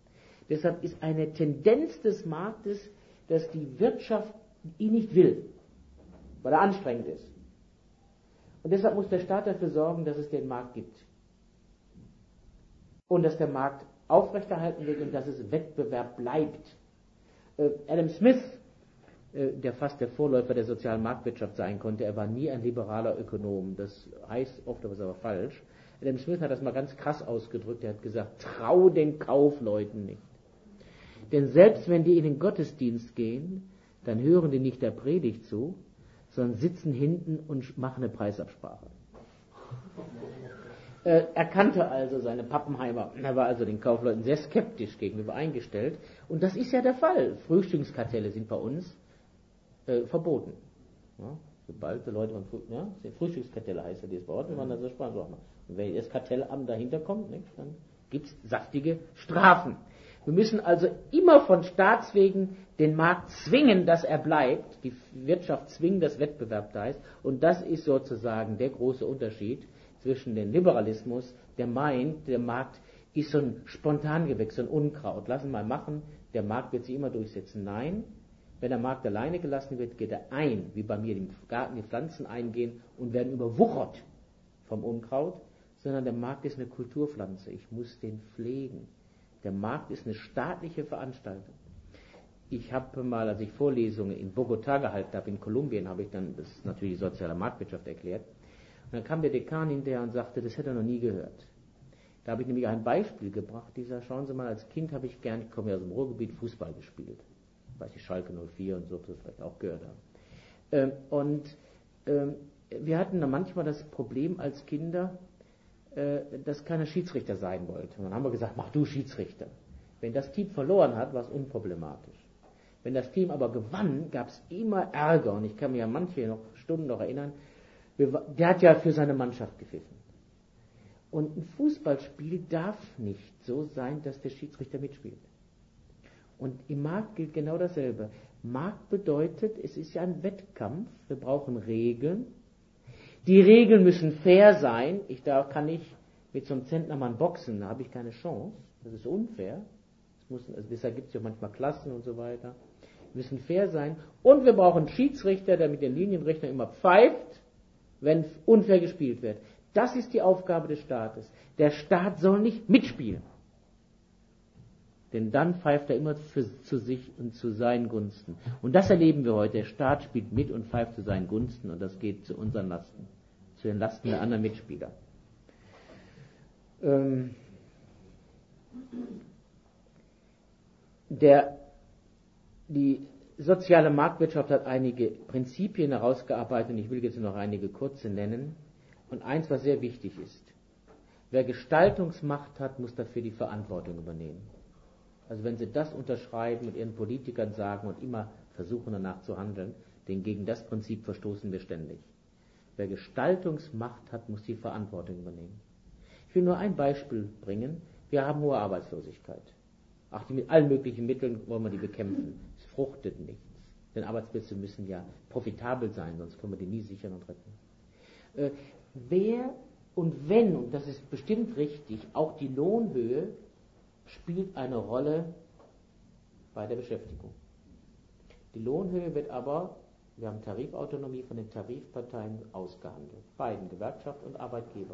Deshalb ist eine Tendenz des Marktes, dass die Wirtschaft ihn nicht will, weil er anstrengend ist. Und deshalb muss der Staat dafür sorgen, dass es den Markt gibt. Und dass der Markt aufrechterhalten wird und dass es Wettbewerb bleibt. Äh, Adam Smith, äh, der fast der Vorläufer der sozialen Marktwirtschaft sein konnte, er war nie ein liberaler Ökonom. Das heißt oft, aber ist aber falsch. Adam Smith hat das mal ganz krass ausgedrückt. Er hat gesagt, trau den Kaufleuten nicht. Denn selbst wenn die in den Gottesdienst gehen, dann hören die nicht der Predigt zu, sondern sitzen hinten und machen eine Preisabsprache. äh, er kannte also seine Pappenheimer. Er war also den Kaufleuten sehr skeptisch gegenüber eingestellt. Und das ist ja der Fall. Frühstückskartelle sind bei uns äh, verboten. Ja, sobald die Leute von Früh, ja, Frühstückskartelle heißt ja dieses Wort, wenn man das so sprach. Und wenn das Kartellamt dahinter kommt, nicht, dann gibt es saftige Strafen. Wir müssen also immer von Staatswegen den Markt zwingen, dass er bleibt. Die Wirtschaft zwingen, dass Wettbewerb da ist. Und das ist sozusagen der große Unterschied zwischen dem Liberalismus, der meint, der Markt ist so ein Spontangewächs, so ein Unkraut. Lassen wir mal machen, der Markt wird sich immer durchsetzen. Nein, wenn der Markt alleine gelassen wird, geht er ein, wie bei mir im Garten die Pflanzen eingehen und werden überwuchert vom Unkraut, sondern der Markt ist eine Kulturpflanze. Ich muss den pflegen. Der Markt ist eine staatliche Veranstaltung. Ich habe mal, als ich Vorlesungen in Bogotá gehalten habe, in Kolumbien, habe ich dann das natürlich die soziale Marktwirtschaft erklärt. Und dann kam der Dekan hinterher und sagte, das hätte er noch nie gehört. Da habe ich nämlich ein Beispiel gebracht. Dieser, schauen Sie mal, als Kind habe ich gern, ich komme ja aus dem Ruhrgebiet, Fußball gespielt. Weiß ich, Schalke null vier und so, ob Sie das vielleicht auch gehört haben. Ähm, und ähm, wir hatten dann manchmal das Problem als Kinder, dass keiner Schiedsrichter sein wollte. Und dann haben wir gesagt, mach du Schiedsrichter. Wenn das Team verloren hat, war es unproblematisch. Wenn das Team aber gewann, gab es immer Ärger. Und ich kann mich an manche noch Stunden noch erinnern, der hat ja für seine Mannschaft gepfiffen. Und ein Fußballspiel darf nicht so sein, dass der Schiedsrichter mitspielt. Und im Markt gilt genau dasselbe. Markt bedeutet, es ist ja ein Wettkampf, wir brauchen Regeln. Die Regeln müssen fair sein. Ich da kann nicht mit so einem Zentnermann boxen, da habe ich keine Chance. Das ist unfair. Das muss, also deshalb gibt es ja manchmal Klassen und so weiter. Wir müssen fair sein. Und wir brauchen einen Schiedsrichter, der mit den Linienrechner immer pfeift, wenn unfair gespielt wird. Das ist die Aufgabe des Staates. Der Staat soll nicht mitspielen. Denn dann pfeift er immer für, zu sich und zu seinen Gunsten. Und das erleben wir heute. Der Staat spielt mit und pfeift zu seinen Gunsten und das geht zu unseren Lasten, zu den Lasten der anderen Mitspieler. Ähm der, die soziale Marktwirtschaft hat einige Prinzipien herausgearbeitet und ich will jetzt noch einige kurze nennen. Und eins, was sehr wichtig ist. Wer Gestaltungsmacht hat, muss dafür die Verantwortung übernehmen. Also wenn Sie das unterschreiben und Ihren Politikern sagen und immer versuchen danach zu handeln, denn gegen das Prinzip verstoßen wir ständig. Wer Gestaltungsmacht hat, muss die Verantwortung übernehmen. Ich will nur ein Beispiel bringen. Wir haben hohe Arbeitslosigkeit. Ach, die mit allen möglichen Mitteln wollen wir die bekämpfen. Es fruchtet nichts. Denn Arbeitsplätze müssen ja profitabel sein, sonst können wir die nie sichern und retten. Äh, wer und wenn, und das ist bestimmt richtig, auch die Lohnhöhe spielt eine Rolle bei der Beschäftigung. Die Lohnhöhe wird aber, wir haben Tarifautonomie, von den Tarifparteien ausgehandelt. Beiden, Gewerkschaft und Arbeitgeber.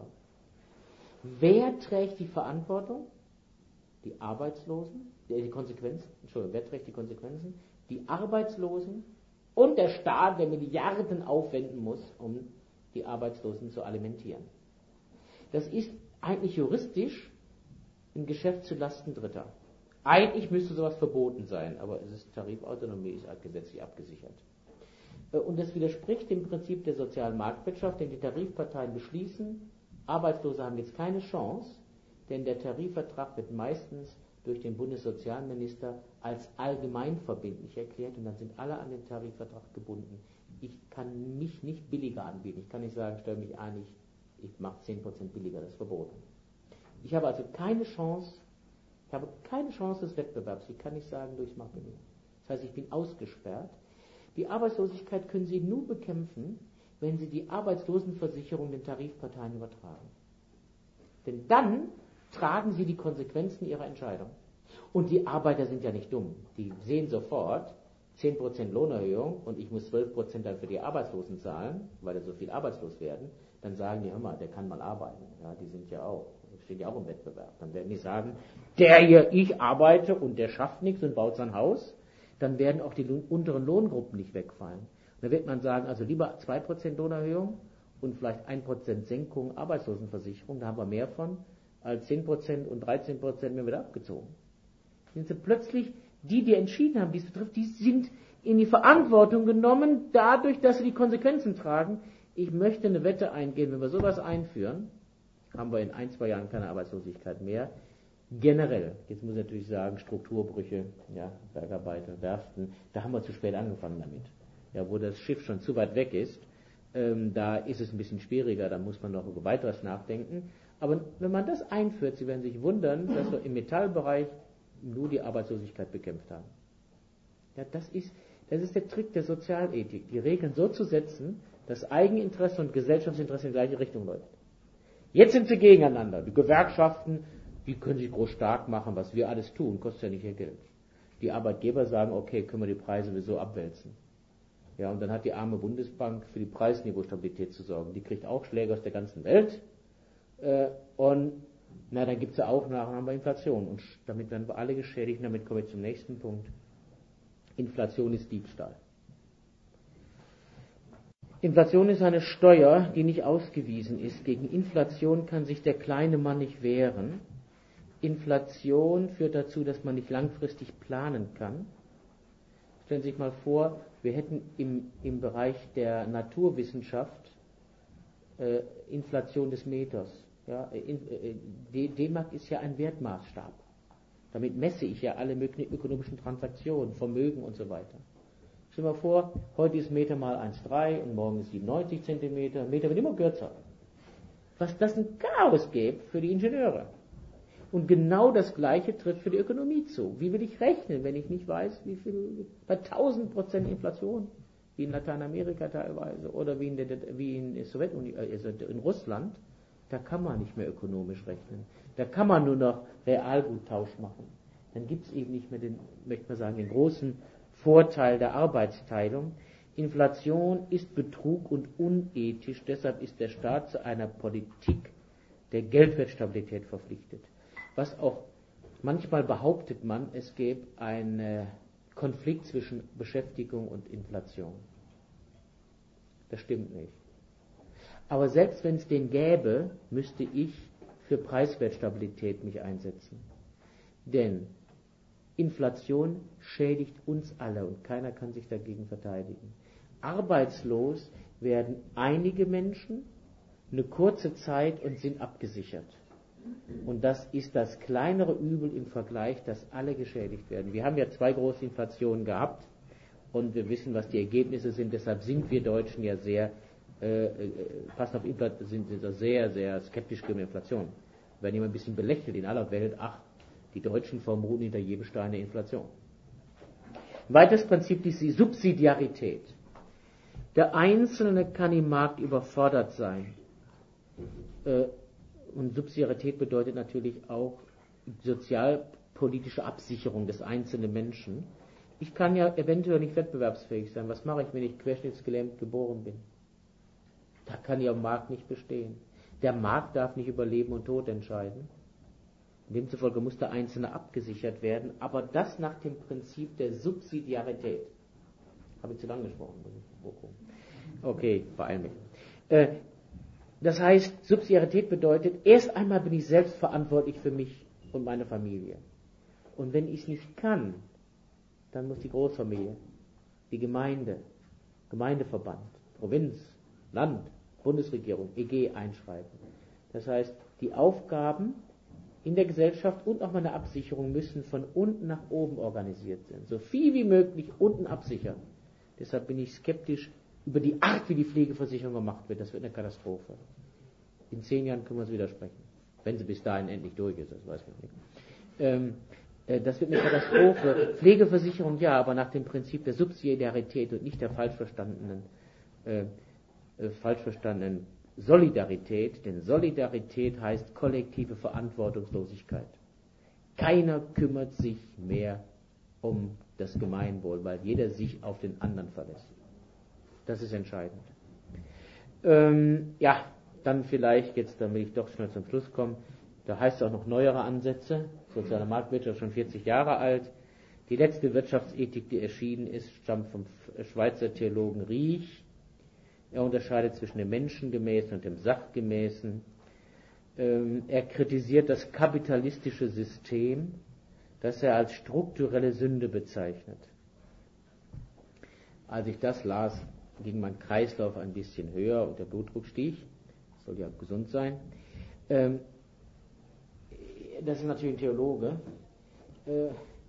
Wer trägt die Verantwortung? Die Arbeitslosen, die Konsequenzen, Entschuldigung, wer trägt die Konsequenzen? Die Arbeitslosen und der Staat, der Milliarden aufwenden muss, um die Arbeitslosen zu alimentieren. Das ist eigentlich juristisch ein Geschäft zu Lasten Dritter. Eigentlich müsste sowas verboten sein, aber es ist Tarifautonomie, ist halt gesetzlich abgesichert. Und das widerspricht dem Prinzip der sozialen Marktwirtschaft, denn die Tarifparteien beschließen, Arbeitslose haben jetzt keine Chance, denn der Tarifvertrag wird meistens durch den Bundessozialminister als allgemeinverbindlich erklärt und dann sind alle an den Tarifvertrag gebunden. Ich kann mich nicht billiger anbieten. Ich kann nicht sagen, stell mich ein, ich, ich mache zehn Prozent billiger, das ist verboten. Ich habe also keine Chance, ich habe keine Chance des Wettbewerbs. Ich kann nicht sagen, durch Marketing. Das heißt, ich bin ausgesperrt. Die Arbeitslosigkeit können Sie nur bekämpfen, wenn Sie die Arbeitslosenversicherung den Tarifparteien übertragen. Denn dann tragen Sie die Konsequenzen Ihrer Entscheidung. Und die Arbeiter sind ja nicht dumm. Die sehen sofort zehn Prozent Lohnerhöhung und ich muss zwölf Prozent dann für die Arbeitslosen zahlen, weil da so viel arbeitslos werden. Dann sagen die, hör mal, der kann mal arbeiten. Ja, die sind ja auch, stehen ja auch im Wettbewerb. Dann werden die sagen, der hier, ich arbeite und der schafft nichts und baut sein Haus. Dann werden auch die unteren Lohngruppen nicht wegfallen. Dann wird man sagen, also lieber zwei Prozent Lohnerhöhung und vielleicht ein Prozent Senkung Arbeitslosenversicherung, da haben wir mehr von, als zehn Prozent und dreizehn Prozent mehr wieder abgezogen. Sind sie plötzlich, die, die entschieden haben, die es betrifft, die sind in die Verantwortung genommen, dadurch, dass sie die Konsequenzen tragen. Ich möchte eine Wette eingehen, wenn wir sowas einführen, haben wir in ein, zwei Jahren keine Arbeitslosigkeit mehr. Generell, jetzt muss ich natürlich sagen, Strukturbrüche, ja, Bergarbeiter, Werften, da haben wir zu spät angefangen damit. Ja, wo das Schiff schon zu weit weg ist, ähm, da ist es ein bisschen schwieriger, da muss man noch über weiteres nachdenken. Aber wenn man das einführt, Sie werden sich wundern, dass wir im Metallbereich nur die Arbeitslosigkeit bekämpft haben. Ja, das ist, das ist der Trick der Sozialethik, die Regeln so zu setzen, dass Eigeninteresse und Gesellschaftsinteresse in die gleiche Richtung läuft. Jetzt sind sie gegeneinander. Die Gewerkschaften, die können sich groß stark machen, was wir alles tun, kostet ja nicht ihr Geld. Die Arbeitgeber sagen, okay, können wir die Preise sowieso abwälzen. Ja, und dann hat die arme Bundesbank für die Preisniveaustabilität zu sorgen. Die kriegt auch Schläge aus der ganzen Welt. Äh, und na, dann gibt es ja auch nachher haben wir Inflation. Und damit werden wir alle geschädigt. Und damit komme ich zum nächsten Punkt. Inflation ist Diebstahl. Inflation ist eine Steuer, die nicht ausgewiesen ist. Gegen Inflation kann sich der kleine Mann nicht wehren. Inflation führt dazu, dass man nicht langfristig planen kann. Stellen Sie sich mal vor, wir hätten im, im Bereich der Naturwissenschaft äh, Inflation des Meters. Ja, in, äh, D-Mark ist ja ein Wertmaßstab. Damit messe ich ja alle möglichen ökonomischen Transaktionen, Vermögen und so weiter. Stellen wir vor, heute ist Meter mal eins Komma drei und morgen ist siebenundneunzig Zentimeter. Meter wird immer kürzer. Was das ein Chaos gibt für die Ingenieure. Und genau das Gleiche trifft für die Ökonomie zu. Wie will ich rechnen, wenn ich nicht weiß, wie viel, bei tausend Prozent Inflation, wie in Lateinamerika teilweise, oder wie in der, wie in der Sowjetunion, also in Russland, da kann man nicht mehr ökonomisch rechnen. Da kann man nur noch Realguttausch machen. Dann gibt es eben nicht mehr den, möchte man sagen, den großen Vorteil der Arbeitsteilung. Inflation ist Betrug und unethisch, deshalb ist der Staat zu einer Politik der Geldwertstabilität verpflichtet. Was auch manchmal behauptet man, es gäbe einen Konflikt zwischen Beschäftigung und Inflation. Das stimmt nicht. Aber selbst wenn es den gäbe, müsste ich für Preiswertstabilität mich einsetzen. Denn Inflation schädigt uns alle und keiner kann sich dagegen verteidigen. Arbeitslos werden einige Menschen eine kurze Zeit und sind abgesichert. Und das ist das kleinere Übel im Vergleich, dass alle geschädigt werden. Wir haben ja zwei große Inflationen gehabt und wir wissen, was die Ergebnisse sind. Deshalb sind wir Deutschen ja sehr, äh, fast auf Inflation, sind wir sehr, sehr skeptisch gegen Inflation. Wenn jemand ein bisschen belächelt in aller Welt, ach, die Deutschen vermuten hinter jedem Stein eine Inflation. Ein weiteres Prinzip ist die Subsidiarität. Der Einzelne kann im Markt überfordert sein. Und Subsidiarität bedeutet natürlich auch sozialpolitische Absicherung des einzelnen Menschen. Ich kann ja eventuell nicht wettbewerbsfähig sein. Was mache ich, wenn ich querschnittsgelähmt geboren bin? Da kann ja am Markt nicht bestehen. Der Markt darf nicht über Leben und Tod entscheiden. Demzufolge muss der Einzelne abgesichert werden, aber das nach dem Prinzip der Subsidiarität. Habe ich zu lang gesprochen? Okay, beeil mich. Äh, das heißt, Subsidiarität bedeutet, erst einmal bin ich selbst verantwortlich für mich und meine Familie. Und wenn ich es nicht kann, dann muss die Großfamilie, die Gemeinde, Gemeindeverband, Provinz, Land, Bundesregierung, E G einschreiten. Das heißt, die Aufgaben in der Gesellschaft und auch meine Absicherung müssen von unten nach oben organisiert sein. So viel wie möglich unten absichern. Deshalb bin ich skeptisch über die Art, wie die Pflegeversicherung gemacht wird. Das wird eine Katastrophe. In zehn Jahren können wir es widersprechen. Wenn sie bis dahin endlich durch ist, das weiß man nicht. Ähm, äh, das wird eine Katastrophe. Pflegeversicherung ja, aber nach dem Prinzip der Subsidiarität und nicht der falsch verstandenen, äh, äh, falsch verstandenen Solidarität, denn Solidarität heißt kollektive Verantwortungslosigkeit. Keiner kümmert sich mehr um das Gemeinwohl, weil jeder sich auf den anderen verlässt. Das ist entscheidend. Ähm, ja, dann vielleicht, jetzt damit ich doch schnell zum Schluss komme, da heißt es auch noch neuere Ansätze, soziale Marktwirtschaft schon vierzig Jahre alt. Die letzte Wirtschaftsethik, die erschienen ist, stammt vom Schweizer Theologen Riech. Er unterscheidet zwischen dem Menschengemäßen und dem Sachgemäßen. Ähm, er kritisiert das kapitalistische System, das er als strukturelle Sünde bezeichnet. Als ich das las, ging mein Kreislauf ein bisschen höher und der Blutdruck stieg. Soll ja gesund sein. Ähm, das ist natürlich ein Theologe. Äh,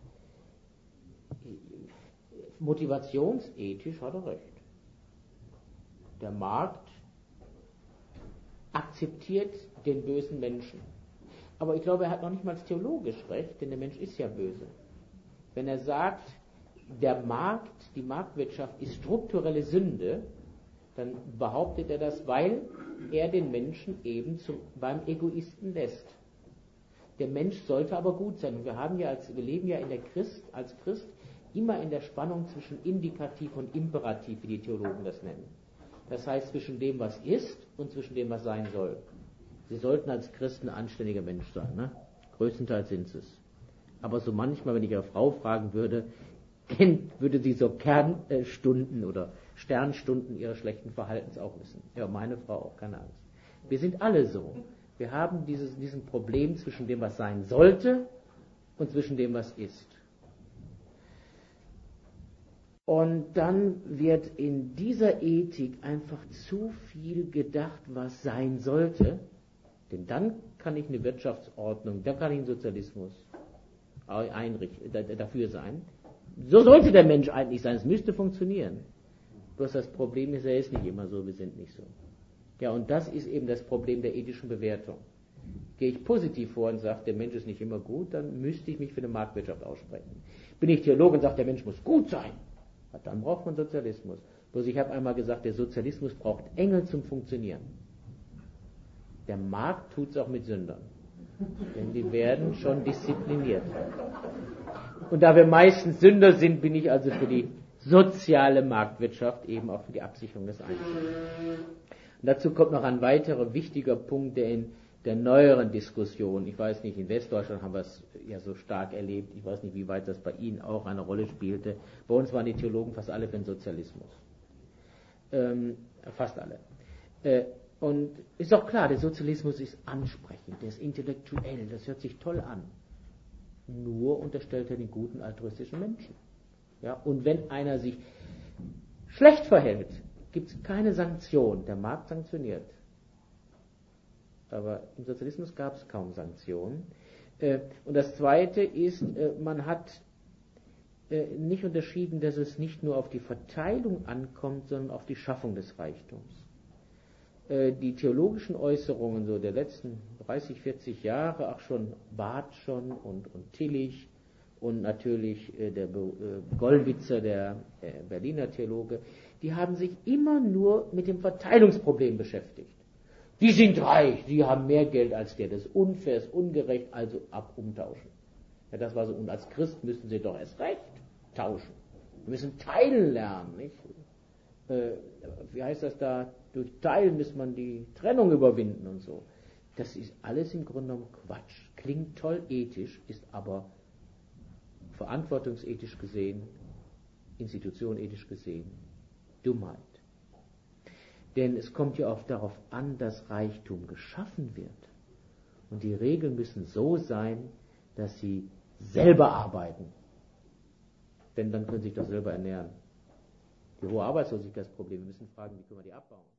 motivationsethisch hat er recht. Der Markt akzeptiert den bösen Menschen. Aber ich glaube, er hat noch nicht mal theologisch recht, denn der Mensch ist ja böse. Wenn er sagt, der Markt, die Marktwirtschaft ist strukturelle Sünde, dann behauptet er das, weil er den Menschen eben zum, beim Egoisten lässt. Der Mensch sollte aber gut sein. Und wir haben ja als, wir leben ja in der Christ, als Christ immer in der Spannung zwischen Indikativ und Imperativ, wie die Theologen das nennen. Das heißt zwischen dem, was ist und zwischen dem, was sein soll. Sie sollten als Christen ein anständiger Mensch sein, ne? Größtenteils sind sie es. Aber so manchmal, wenn ich Ihre Frau fragen würde, würde sie so Kernstunden oder Sternstunden ihres schlechten Verhaltens auch wissen. Ja, meine Frau auch, keine Angst. Wir sind alle so. Wir haben dieses diesen Problem zwischen dem, was sein sollte und zwischen dem, was ist. Und dann wird in dieser Ethik einfach zu viel gedacht, was sein sollte, denn dann kann ich eine Wirtschaftsordnung, dann kann ich einen Sozialismus einrichten, dafür sein. So sollte der Mensch eigentlich sein, es müsste funktionieren. Bloß das Problem ist, er ist nicht immer so, wir sind nicht so. Ja, und das ist eben das Problem der ethischen Bewertung. Gehe ich positiv vor und sage, der Mensch ist nicht immer gut, dann müsste ich mich für eine Marktwirtschaft aussprechen. Bin ich Theologe und sage, der Mensch muss gut sein, dann braucht man Sozialismus. Bloß ich habe einmal gesagt, der Sozialismus braucht Engel zum Funktionieren. Der Markt tut es auch mit Sündern. Denn die werden schon diszipliniert. Und da wir meistens Sünder sind, bin ich also für die soziale Marktwirtschaft, eben auch für die Absicherung des Einzelnen. Und dazu kommt noch ein weiterer wichtiger Punkt, der in der neueren Diskussion, ich weiß nicht, in Westdeutschland haben wir es ja so stark erlebt, ich weiß nicht, wie weit das bei Ihnen auch eine Rolle spielte. Bei uns waren die Theologen fast alle für den Sozialismus. Ähm, fast alle. Äh, und ist doch klar, der Sozialismus ist ansprechend, der ist intellektuell, das hört sich toll an. Nur unterstellt er den guten altruistischen Menschen. Ja, und wenn einer sich schlecht verhält, gibt es keine Sanktion. Der Markt sanktioniert. Aber im Sozialismus gab es kaum Sanktionen. Und das Zweite ist, man hat nicht unterschieden, dass es nicht nur auf die Verteilung ankommt, sondern auf die Schaffung des Reichtums. Die theologischen Äußerungen so der letzten dreißig, vierzig Jahre, auch schon Barth schon und, und Tillich und natürlich äh, der äh, Gollwitzer, der äh, Berliner Theologe, die haben sich immer nur mit dem Verteilungsproblem beschäftigt. Die sind reich, die haben mehr Geld als der, das ist unfair, ist ungerecht, also ab umtauschen. Ja, das war so, und als Christ müssen sie doch erst recht tauschen. Wir müssen teilen lernen, nicht? Äh, wie heißt das da? Durch Teilen muss man die Trennung überwinden und so. Das ist alles im Grunde genommen Quatsch. Klingt toll ethisch, ist aber verantwortungsethisch gesehen, institutionethisch gesehen, Dummheit. Denn es kommt ja auch darauf an, dass Reichtum geschaffen wird. Und die Regeln müssen so sein, dass sie selber arbeiten. Denn dann können sie sich doch selber ernähren. Die hohe Arbeitslosigkeitsprobleme, wir müssen fragen, wie können wir die abbauen?